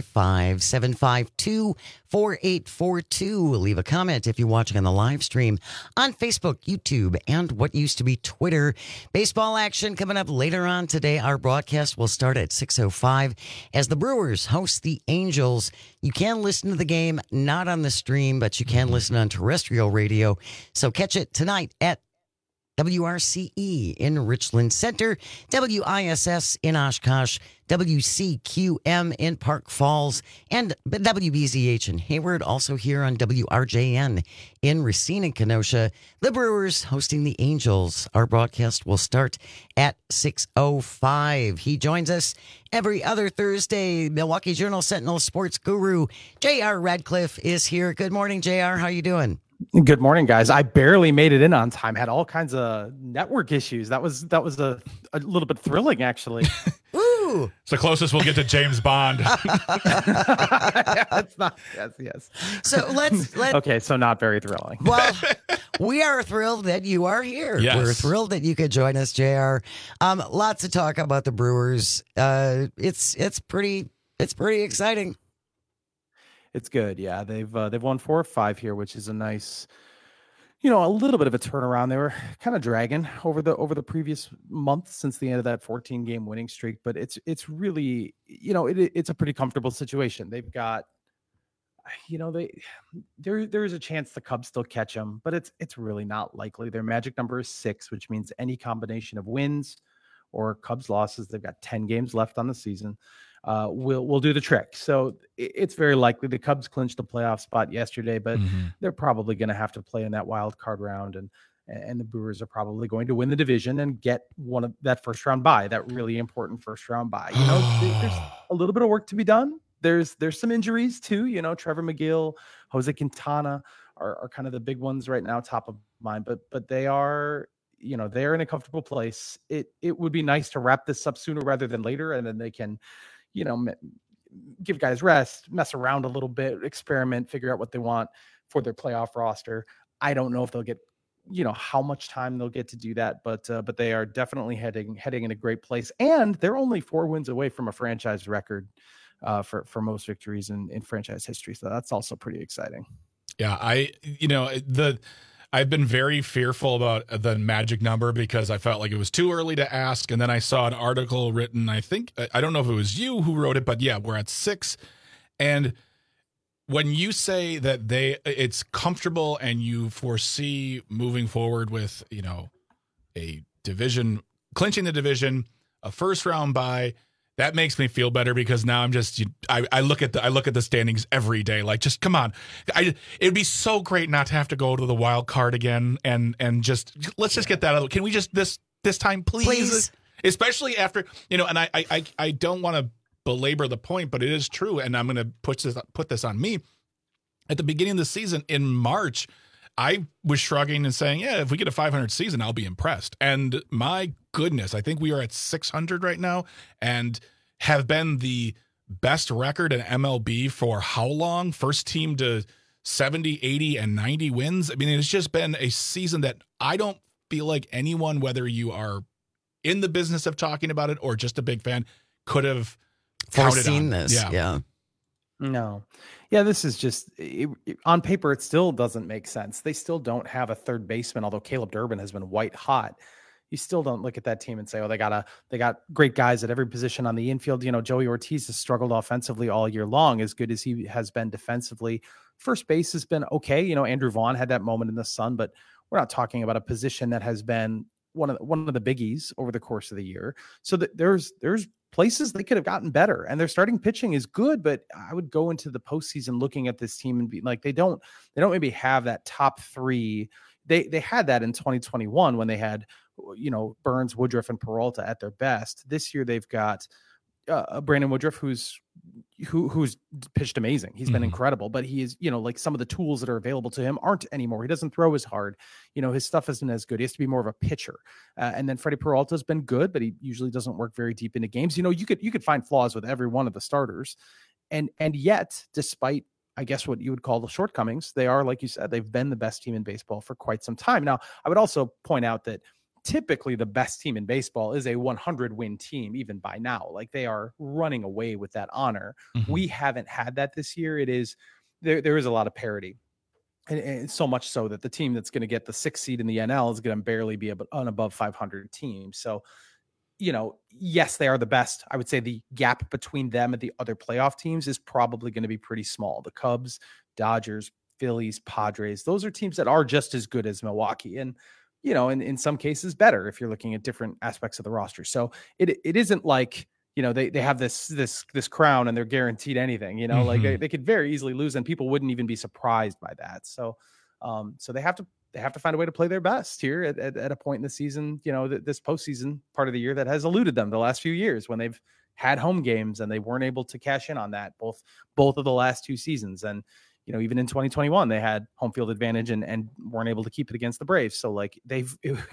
855-752-4842. Leave a comment if you're watching on the live stream on Facebook, YouTube, and what used to be Twitter. Baseball action coming up later on today. Our broadcast will start at 6:05 as the Brewers host the Angels. You can listen to the game, not on the stream, but you can listen on terrestrial radio. So catch it tonight at WRCE in Richland Center, WISS in Oshkosh, WCQM in Park Falls, and WBZH in Hayward, also here on WRJN in Racine and Kenosha. The Brewers hosting the Angels. Our broadcast will start at 6:05. He joins us every other Thursday. Milwaukee Journal Sentinel sports guru J.R. Radcliffe is here. Good morning, J.R. How you doing? Good morning, guys. I barely made it in on time. Had all kinds of network issues. That was a little bit thrilling, actually. Ooh, it's the closest we'll get to James Bond. That's not. Yes. So let's. Okay, so not very thrilling. Well, we are thrilled that you are here. Yes. We're thrilled that you could join us, JR. Lots to talk about the Brewers. It's pretty exciting. It's good. Yeah, they've won 4 or 5 here, which is a nice, a little bit of a turnaround. They were kind of dragging over the previous month since the end of that 14-game winning streak, but it's really, it's a pretty comfortable situation. They've got, there is a chance the Cubs still catch them, but it's really not likely. Their magic number is 6, which means any combination of wins or Cubs losses. They've got 10 games left on the season. Will do the trick. So it's very likely the Cubs clinched the playoff spot yesterday, but they're probably going to have to play in that wild card round, and the Brewers are probably going to win the division and get one of that first round bye, that really important first round bye. There's a little bit of work to be done. There's some injuries too. Trevor McGill, Jose Quintana are kind of the big ones right now, top of mind, but they are. They're in a comfortable place. It would be nice to wrap this up sooner rather than later, and then they can give guys rest, mess around a little bit, experiment, figure out what they want for their playoff roster. I don't know if they'll get, how much time they'll get to do that, but they are definitely heading in a great place. And they're only 4 wins away from a franchise record for most victories in franchise history. So that's also pretty exciting. Yeah, I've been very fearful about the magic number because I felt like it was too early to ask. And then I saw an article written, I don't know if it was you who wrote it, but yeah, we're at 6. And when you say that it's comfortable and you foresee moving forward with, a division, clinching the division, a first round bye, that makes me feel better because now I'm just I look at the standings every day, like, just come on. It'd be so great not to have to go to the wild card again and just let's just get that out. Can we just this time please? Especially after, and I don't want to belabor the point, but it is true, and I'm going to put this on me. At the beginning of the season in March, I was shrugging and saying, yeah, if we get a 500 season, I'll be impressed. And my goodness, I think we are at 600 right now and have been the best record in MLB for how long? First team to 70, 80, and 90 wins. I mean, it's just been a season that I don't feel like anyone, whether you are in the business of talking about it or just a big fan, could have foreseen this. Yeah. No. Yeah, this is just, on paper, it still doesn't make sense. They still don't have a third baseman, although Caleb Durbin has been white hot. You still don't look at that team and say, oh, they got great guys at every position on the infield. Joey Ortiz has struggled offensively all year long, as good as he has been defensively. First base has been okay. Andrew Vaughn had that moment in the sun, but we're not talking about a position that has been one of the biggies over the course of the year. So there's places they could have gotten better, and their starting pitching is good, but I would go into the postseason looking at this team and be like, they don't maybe have that top three. They had that in 2021 when they had, Burns, Woodruff, and Peralta at their best. This year they've got Brandon Woodruff, who's pitched amazing. He's been incredible, but he is, like some of the tools that are available to him aren't anymore. He doesn't throw as hard. His stuff isn't as good. He has to be more of a pitcher. And then Freddie Peralta has been good, but he usually doesn't work very deep into games. You could find flaws with every one of the starters. And yet, despite, I guess, what you would call the shortcomings, they are, like you said, they've been the best team in baseball for quite some time. Now, I would also point out that typically the best team in baseball is a 100-win team, even by now. Like, they are running away with that honor. We haven't had that this year. It is there is a lot of parity, and so much so that the team that's going to get the 6th seed in the NL is going to barely be an above 500 team. So, yes, they are the best. I would say the gap between them and the other playoff teams is probably going to be pretty small. The Cubs, Dodgers, Phillies, Padres, those are teams that are just as good as Milwaukee. And in some cases better if you're looking at different aspects of the roster. So it isn't like, they have this crown and they're guaranteed anything, like they could very easily lose and people wouldn't even be surprised by that. So, so they have to find a way to play their best here at a point in the season, this postseason part of the year that has eluded them the last few years when they've had home games and they weren't able to cash in on that both of the last 2 seasons. And, even in 2021, they had home field advantage and weren't able to keep it against the Braves. So like it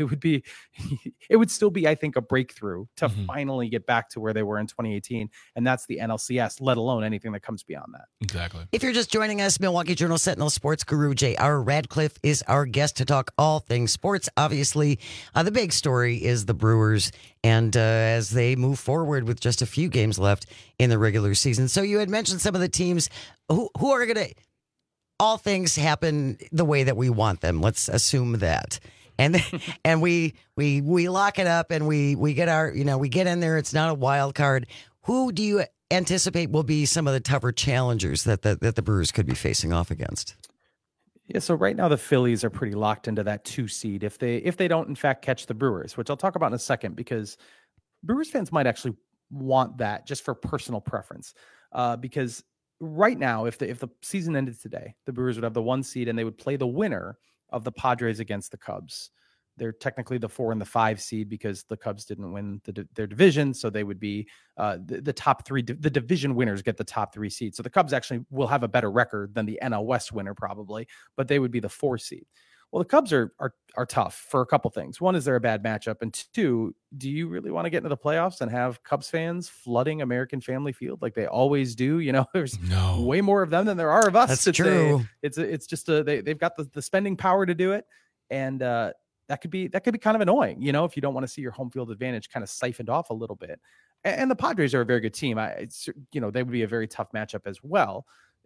would still be, I think, a breakthrough to finally get back to where they were in 2018. And that's the NLCS, let alone anything that comes beyond that. Exactly. If you're just joining us, Milwaukee Journal Sentinel sports guru J.R. Radcliffe is our guest to talk all things sports. Obviously, the big story is the Brewers and as they move forward with just a few games left in the regular season. So you had mentioned some of the teams who are going to... all things happen the way that we want them. Let's assume that. And we lock it up and we get our, we get in there. It's not a wild card. Who do you anticipate will be some of the tougher challengers that the Brewers could be facing off against? Yeah, so right now the Phillies are pretty locked into that 2 seed if they don't in fact catch the Brewers, which I'll talk about in a second, because Brewers fans might actually want that just for personal preference, because right now, if the season ended today, the Brewers would have the 1 seed and they would play the winner of the Padres against the Cubs. They're technically the 4 and the 5 seed because the Cubs didn't win their division. So they would be the top 3. The division winners get the top 3 seeds. So the Cubs actually will have a better record than the NL West winner probably, but they would be the 4 seed. Well, the Cubs are tough for a couple things. One is they're a bad matchup. And 2, do you really want to get into the playoffs and have Cubs fans flooding American Family Field like they always do? There's way more of them than there are of us. That's true. It's just they've got the spending power to do it. And that could be kind of annoying, if you don't want to see your home field advantage kind of siphoned off a little bit. And the Padres are a very good team. They would be a very tough matchup as well.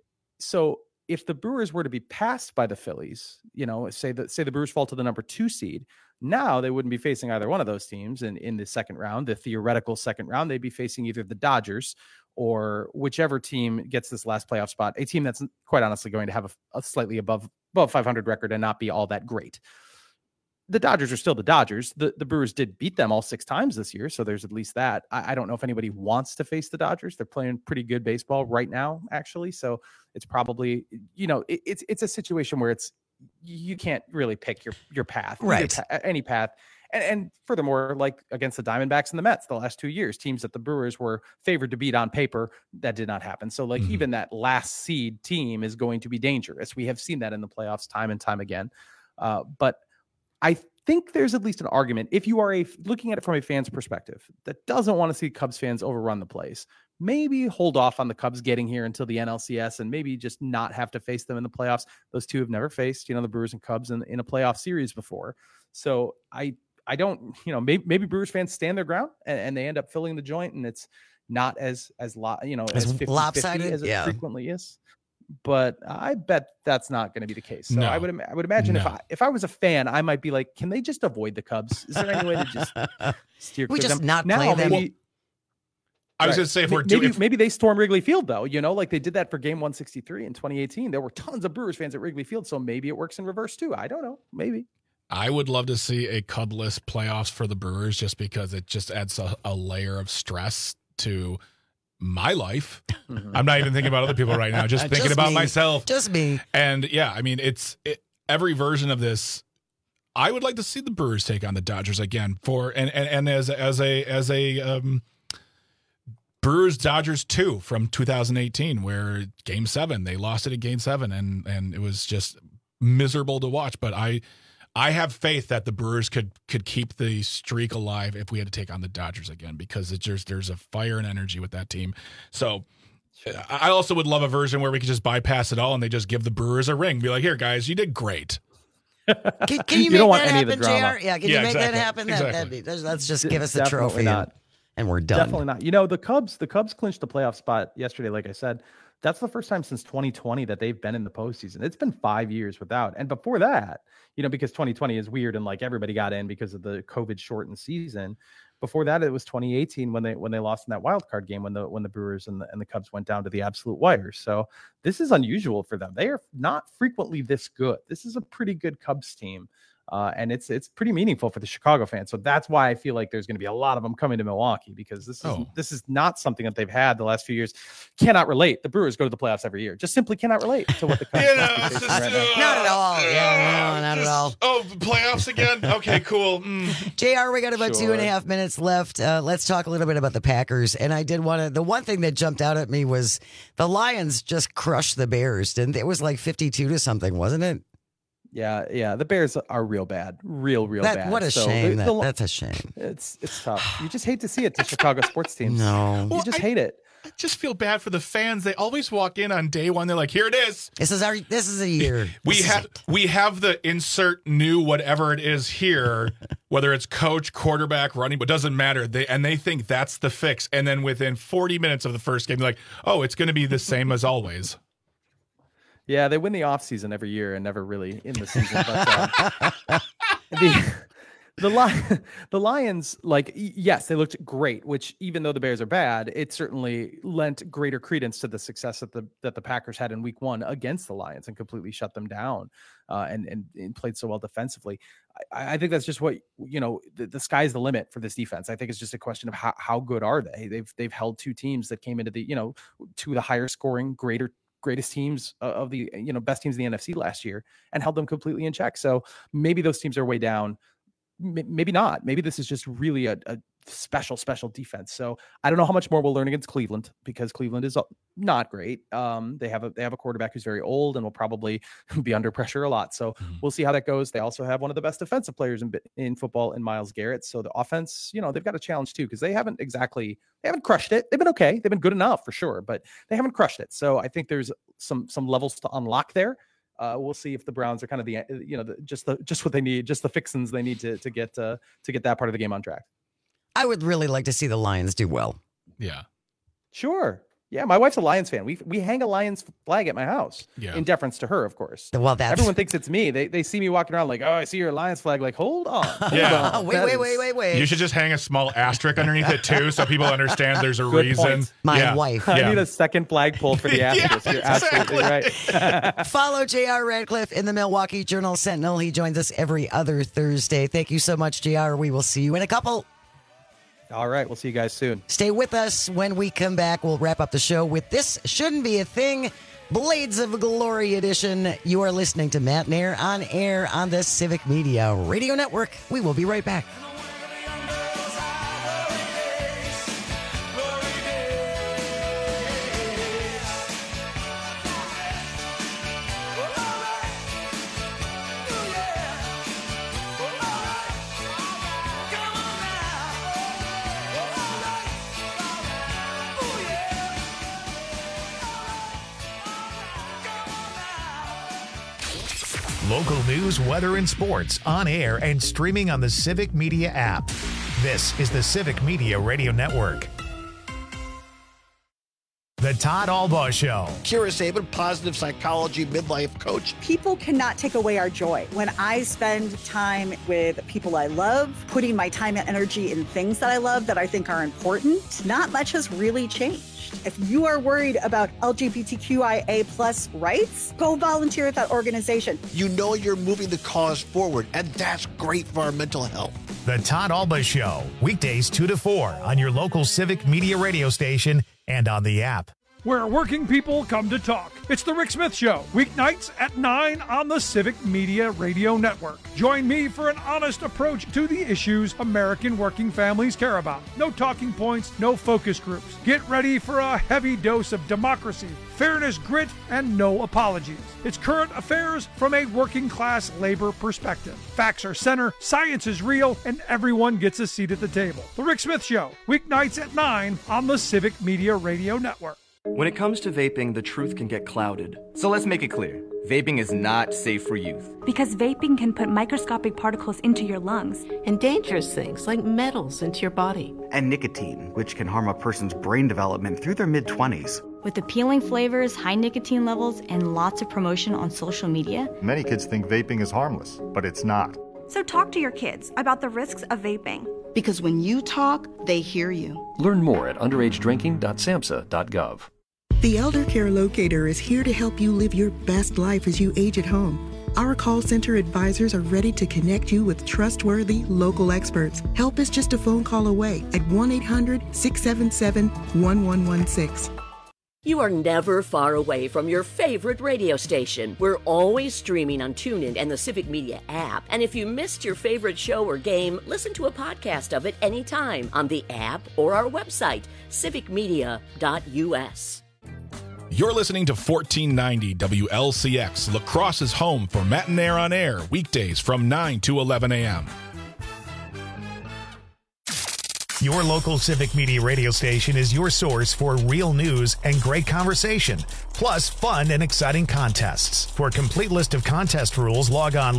So if the Brewers were to be passed by the Phillies, say the Brewers fall to the number 2 seed, now they wouldn't be facing either one of those teams in the second round, the theoretical second round. They'd be facing either the Dodgers or whichever team gets this last playoff spot, a team that's quite honestly going to have a slightly above 500 record and not be all that great. The Dodgers are still the Dodgers. The Brewers did beat them all 6 times this year, so there's at least that. I don't know if anybody wants to face the Dodgers. They're playing pretty good baseball right now, actually. So it's probably, it's a situation where you can't really pick your path, right? Any path. And furthermore, like against the Diamondbacks and the Mets the last 2 years, teams that the Brewers were favored to beat on paper, that did not happen. So like even that last seed team is going to be dangerous. We have seen that in the playoffs time and time again. But I think there's at least an argument, if you are looking at it from a fan's perspective that doesn't want to see Cubs fans overrun the place, maybe hold off on the Cubs getting here until the NLCS and maybe just not have to face them in the playoffs. Those two have never faced, the Brewers and Cubs in a playoff series before. So I don't, maybe Brewers fans stand their ground and they end up filling the joint, and it's not as 50-50 lopsided as it frequently is. But I bet that's not going to be the case. So I would imagine if I was a fan, I might be like, can they just avoid the Cubs? Is there any way to just steer? We just them? not now, play them. Maybe, I was going to say maybe they storm Wrigley Field though. Like they did that for Game 163 in 2018. There were tons of Brewers fans at Wrigley Field, so maybe it works in reverse too. I don't know. Maybe. I would love to see a Cubless playoffs for the Brewers, just because it just adds a layer of stress to my life. I'm not even thinking about other people right now, just thinking about myself. Just me. And yeah, I mean, every version of this. I would like to see the Brewers take on the Dodgers again and as a Brewers Dodgers 2 from 2018, where Game 7 they lost it at Game 7, and it was just miserable to watch. But I have faith that the Brewers could keep the streak alive if we had to take on the Dodgers again, because there's a fire and energy with that team. So I also would love a version where we could just bypass it all and they just give the Brewers a ring, be like, here guys, you did great. Can you make that happen, JR? Yeah, can you make that happen? Exactly. Let's just give us the trophy and we're done. Definitely not. You know, the Cubs clinched the playoff spot yesterday, like I said. That's the first time since 2020 that they've been in the postseason. It's been 5 years without. And before that, you know, because 2020 is weird and like everybody got in because of the COVID shortened season. Before that, it was 2018 when they lost in that wild card game when the Brewers and the Cubs went down to the absolute wire. So this is unusual for them. They are not frequently this good. This is a pretty good Cubs team. And it's pretty meaningful for the Chicago fans. So that's why I feel like there's going to be a lot of them coming to Milwaukee, because this is not something that they've had the last few years. Cannot relate. The Brewers go to the playoffs every year. Just simply cannot relate to what the Cubs right now. Not at all. Yeah, no, not at all. Oh, playoffs again? Okay, cool. JR, we got about 2.5 minutes left. Let's talk a little bit about the Packers. And I did the one thing that jumped out at me was the Lions just crushed the Bears, didn't they? It was like 52 to something, wasn't it? Yeah. The Bears are real bad, real bad. What a shame. That's a shame. It's tough. You just hate to see it to Chicago sports teams. No, you just hate it. I just feel bad for the fans. They always walk in on day one. They're like, "Here it is. This is a year. We have the insert new whatever it is here, whether it's coach, quarterback, running, but doesn't matter. They think that's the fix. And then within 40 minutes of the first game, they're like, oh, it's going to be the same as always." Yeah, they win the offseason every year and never really in the season. But the Lions, like, yes, they looked great, which even though the Bears are bad, it certainly lent greater credence to the success that the Packers had in week 1 against the Lions and completely shut them down and played so well defensively. I think that's just what, you know, the sky's the limit for this defense. I think it's just a question of how good are they? They've held two teams that came into the, you know, two of the higher scoring, greatest teams of the, you know, best teams in the NFC last year and held them completely in check. So maybe those teams are way down. Maybe not. Maybe this is just really a special defense. So I don't know how much more we'll learn against Cleveland, because Cleveland is not great. They have a quarterback who's very old and will probably be under pressure a lot. So we'll see how that goes. They also have one of the best defensive players in football in Myles Garrett. So the offense, you know, they've got a challenge too, because they haven't crushed it. They've been okay. They've been good enough for sure, but they haven't crushed it. So I think there's some levels to unlock there. We'll see if the Browns are kind of the, you know, just what they need, just the fixins they need to get that part of the game on track. I would really like to see the Lions do well. Yeah. Sure. Yeah, my wife's a Lions fan. We hang a Lions flag at my house in deference to her, of course. Well, everyone thinks it's me. They see me walking around like, oh, I see your Lions flag. Like, hold on. Wait. You should just hang a small asterisk underneath it too, so people understand there's a reason. Point. My wife. I need a second flagpole for the asterisk. You're absolutely right. Follow J.R. Radcliffe in the Milwaukee Journal-Sentinel. He joins us every other Thursday. Thank you so much, J.R. We will see you in a couple. All right. We'll see you guys soon. Stay with us. When we come back, we'll wrap up the show with This Shouldn't Be a Thing, Blades of Glory edition. You are listening to Matt Nair on air on the Civic Media Radio Network. We will be right back. Local news, weather, and sports on air and streaming on the Civic Media app. This is the Civic Media Radio Network. The Todd Albaugh Show. Kira Sabin, positive psychology midlife coach. People cannot take away our joy. When I spend time with people I love, putting my time and energy in things that I love that I think are important, not much has really changed. If you are worried about LGBTQIA plus rights, go volunteer at that organization. You know you're moving the cause forward, and that's great for our mental health. The Todd Alba Show, weekdays 2 to 4 on your local Civic Media radio station and on the app. Where working people come to talk. It's the Rick Smith Show, weeknights at 9 on the Civic Media Radio Network. Join me for an honest approach to the issues American working families care about. No talking points, no focus groups. Get ready for a heavy dose of democracy, fairness, grit, and no apologies. It's current affairs from a working class labor perspective. Facts are center, science is real, and everyone gets a seat at the table. The Rick Smith Show, weeknights at 9 on the Civic Media Radio Network. When it comes to vaping, the truth can get clouded. So let's make it clear. Vaping is not safe for youth. Because vaping can put microscopic particles into your lungs. And dangerous things like metals into your body. And nicotine, which can harm a person's brain development through their mid-20s. With appealing flavors, high nicotine levels, and lots of promotion on social media. Many kids think vaping is harmless, but it's not. So talk to your kids about the risks of vaping. Because when you talk, they hear you. Learn more at underagedrinking.samhsa.gov. The Elder Care Locator is here to help you live your best life as you age at home. Our call center advisors are ready to connect you with trustworthy local experts. Help is just a phone call away at 1-800-677-1116. You are never far away from your favorite radio station. We're always streaming on TuneIn and the Civic Media app. And if you missed your favorite show or game, listen to a podcast of it anytime on the app or our website, civicmedia.us. You're listening to 1490 WLCX, La Crosse's home for Matinaire on Air, weekdays from 9 to 11 a.m. Your local Civic Media radio station is your source for real news and great conversation, plus fun and exciting contests. For a complete list of contest rules, log on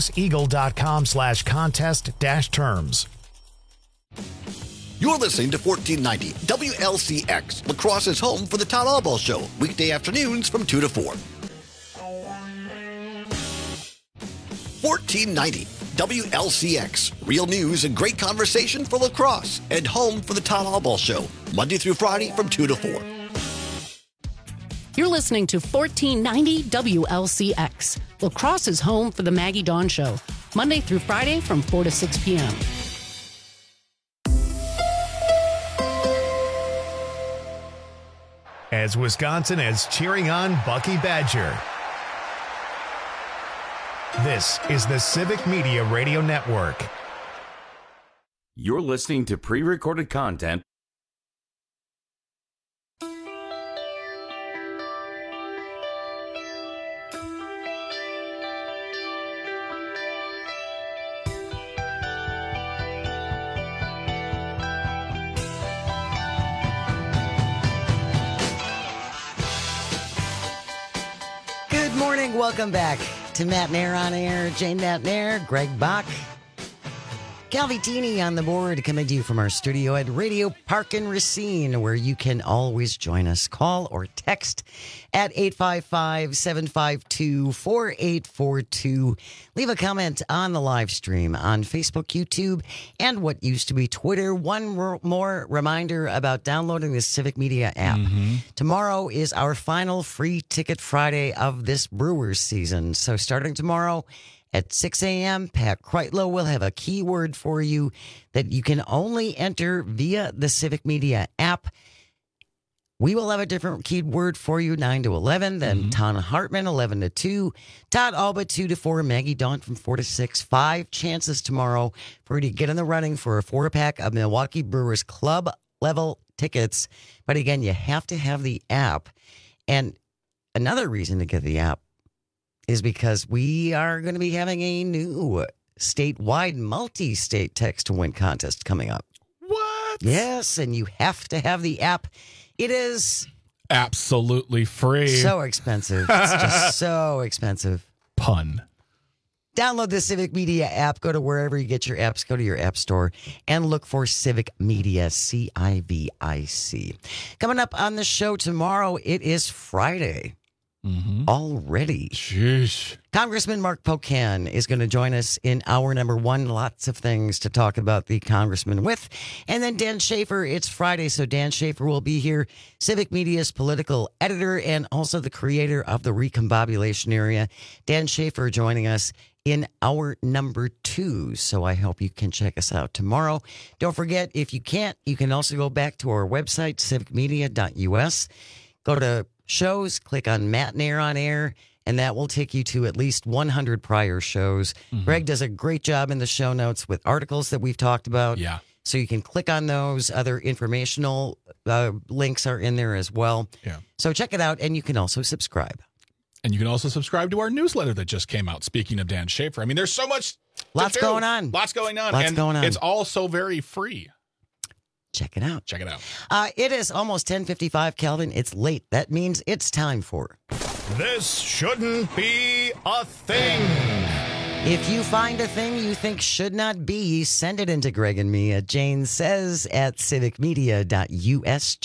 lacrosseeagle.com/contest-terms. You're listening to 1490 WLCX, La Crosse's home for the Todd Alba Show, weekday afternoons from 2 to 4. 1490 WLCX, real news and great conversation for La Crosse, and home for the Todd Alba Show, Monday through Friday from 2 to 4. You're listening to 1490 WLCX. La Crosse is home for the Maggie Dawn Show, Monday through Friday from 4 to 6 p.m. As Wisconsin is cheering on Bucky Badger. This is the Civic Media Radio Network. You're listening to pre-recorded content. Good morning. Welcome back to Matt Nair on Air. Jane Matt Nair, Greg Bach, Calvitini on the board, coming to you from our studio at Radio Park in Racine, where you can always join us. Call or text at 855-752-4842. Leave a comment on the live stream on Facebook, YouTube, and what used to be Twitter. One more reminder about downloading the Civic Media app. Tomorrow is our final free ticket Friday of this Brewers season. So starting tomorrow at 6 a.m., Pat Kreitlow will have a keyword for you that you can only enter via the Civic Media app. We will have a different keyword for you, 9 to 11. Then Ton Hartman, 11 to 2. Todd Alba, 2 to 4. Maggie Dawn from 4 to 6. 5 chances tomorrow for you to get in the running for a 4-pack of Milwaukee Brewers club level tickets. But again, you have to have the app. And another reason to get the app is because we are going to be having a new statewide multi-state text to win contest coming up. What? Yes, and you have to have the app. It is absolutely free. So expensive. It's just so expensive. Pun. Download the Civic Media app. Go to wherever you get your apps. Go to your app store and look for Civic Media, CIVIC. Coming up on the show tomorrow, it is Friday. Already. Sheesh. Congressman Mark Pocan is going to join us in hour number 1. Lots of things to talk about the congressman with. And then Dan Schaefer, it's Friday, so Dan Schaefer will be here, Civic Media's political editor and also the creator of the Recombobulation Area. Dan Schaefer joining us in hour number 2. So I hope you can check us out tomorrow. Don't forget, if you can't, you can also go back to our website, civicmedia.us. Go to shows, click on Matt and Air on Air, and that will take you to at least 100 prior shows. Greg does a great job in the show notes with articles that we've talked about. Yeah. So you can click on those. Other informational links are in there as well. Yeah. So check it out, and you can also subscribe. And you can also subscribe to our newsletter that just came out. Speaking of Dan Schaefer, I mean, there's so much. Lots going on. Lots going on. Lots and going on. It's all so very free. Check it out. Check it out. It is almost 10:55, Calvin. It's late. That means it's time for This Shouldn't Be a Thing. If you find a thing you think should not be, send it into Greg and me at Jane Says at civicmedia.us.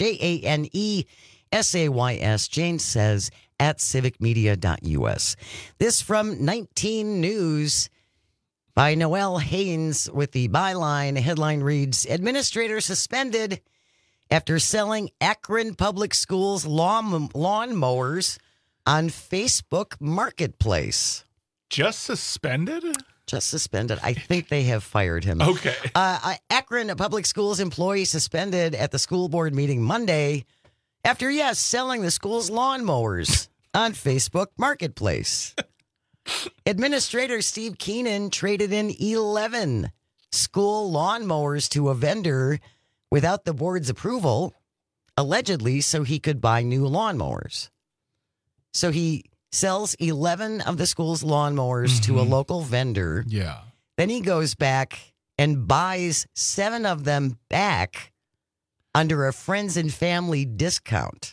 JANESAYS. Jane Says at civicmedia.us. This from 19 News by Noel Haynes with the byline. Headline reads, Administrator suspended after selling Akron Public Schools lawnmowers on Facebook Marketplace. Just suspended? Just suspended. I think they have fired him. Okay. Akron Public Schools employee suspended at the school board meeting Monday after, selling the school's lawnmowers on Facebook Marketplace. Administrator Steve Keenan traded in 11 school lawnmowers to a vendor without the board's approval, allegedly so he could buy new lawnmowers. So he sells 11 of the school's lawnmowers to a local vendor. Yeah. Then he goes back and buys 7 of them back under a friends and family discount.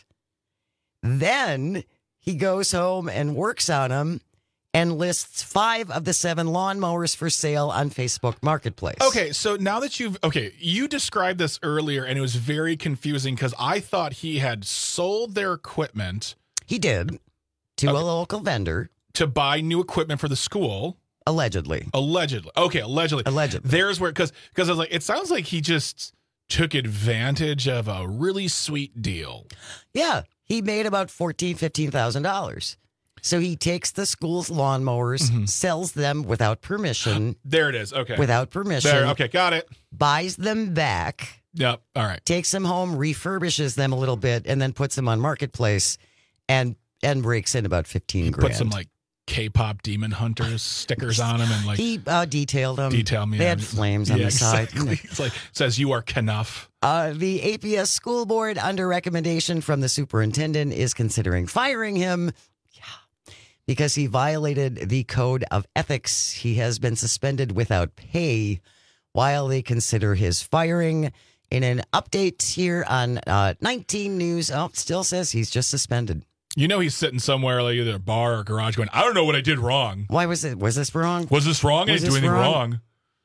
Then he goes home and works on them and lists 5 of the 7 lawnmowers for sale on Facebook Marketplace. Okay, so now that you described this earlier, and it was very confusing because I thought he had sold their equipment. He did. To a local vendor. To buy new equipment for the school. Allegedly. Okay, allegedly. There's where, because I was like, it sounds like he just took advantage of a really sweet deal. Yeah, he made about $14,000, $15,000. So he takes the school's lawnmowers, sells them without permission. There it is. Okay. Without permission. There. Okay, got it. Buys them back. Yep. All right. Takes them home, refurbishes them a little bit, and then puts them on Marketplace and rakes in about $15,000. Put some like K-pop Demon Hunters stickers on them, and like he detailed them. They had flames on the side. It's like says you are Knuff. The APS school board, under recommendation from the superintendent, is considering firing him. Because he violated the code of ethics. He has been suspended without pay while they consider his firing. In an update here on 19 News, it still says he's just suspended. You know he's sitting somewhere like either a bar or garage going, I don't know what I did wrong. Why was it? Was this wrong? Was this wrong? I didn't do anything wrong.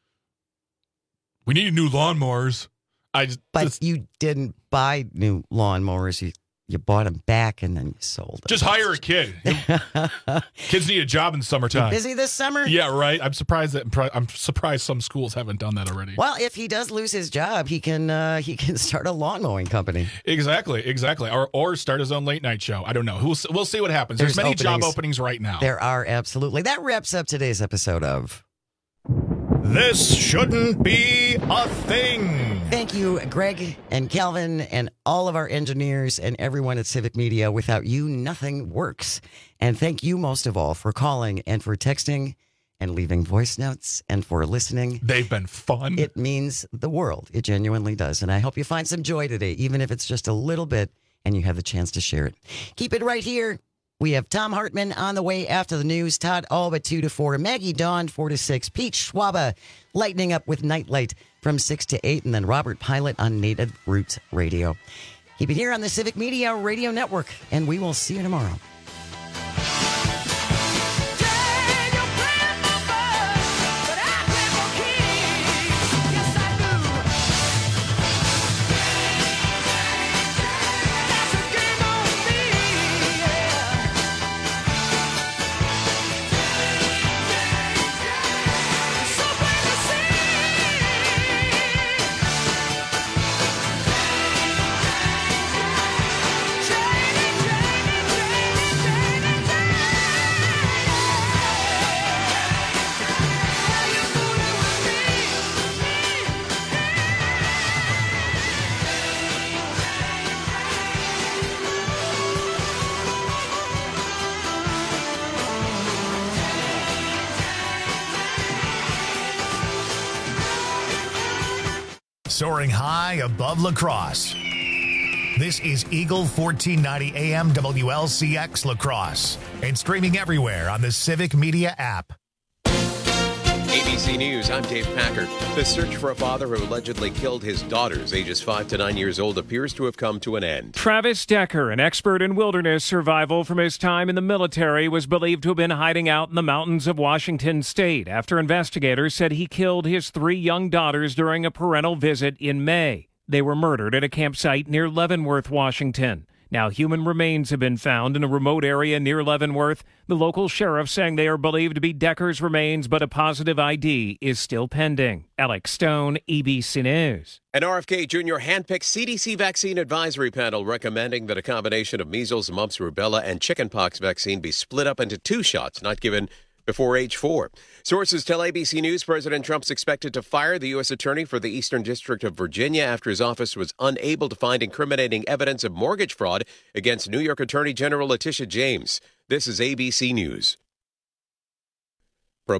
We need new lawnmowers. You didn't buy new lawnmowers. You bought them back and then you sold them. Just hire a kid. Kids need a job in the summertime. You busy this summer? Yeah, right. I'm surprised some schools haven't done that already. Well, if he does lose his job, he can start a lawn mowing company. Exactly. Or start his own late night show. I don't know. We'll see what happens. There's many job openings right now. There are, absolutely. That wraps up today's episode of This Shouldn't Be a Thing. Thank you, Greg and Calvin and all of our engineers and everyone at Civic Media. Without you, nothing works. And thank you most of all for calling and for texting and leaving voice notes and for listening. They've been fun. It means the world. It genuinely does. And I hope you find some joy today, even if it's just a little bit and you have the chance to share it. Keep it right here. We have Tom Hartman on the way after the news. Todd Alba 2 to 4. Maggie Dawn 4 to 6. Pete Schwaba lightening up with Nightlight from 6 to 8. And then Robert Pilot on Native Roots Radio. Keep it here on the Civic Media Radio Network. And we will see you tomorrow. soaring high above La Crosse. This is Eagle 1490 AM WLCX La Crosse and streaming everywhere on the Civic Media app. ABC News, I'm Dave Packard. The search for a father who allegedly killed his daughters, ages 5 to 9 years old, appears to have come to an end. Travis Decker, an expert in wilderness survival from his time in the military, was believed to have been hiding out in the mountains of Washington state after investigators said he killed his 3 young daughters during a parental visit in May. They were murdered at a campsite near Leavenworth, Washington. Now, human remains have been found in a remote area near Leavenworth. The local sheriff saying they are believed to be Decker's remains, but a positive ID is still pending. Alex Stone, ABC News. An RFK Jr. handpicked CDC vaccine advisory panel recommending that a combination of measles, mumps, rubella, and chickenpox vaccine be split up into 2 shots, not given before age 4. Sources tell ABC News President Trump's expected to fire the U.S. Attorney for the Eastern District of Virginia after his office was unable to find incriminating evidence of mortgage fraud against New York Attorney General Letitia James. This is ABC News.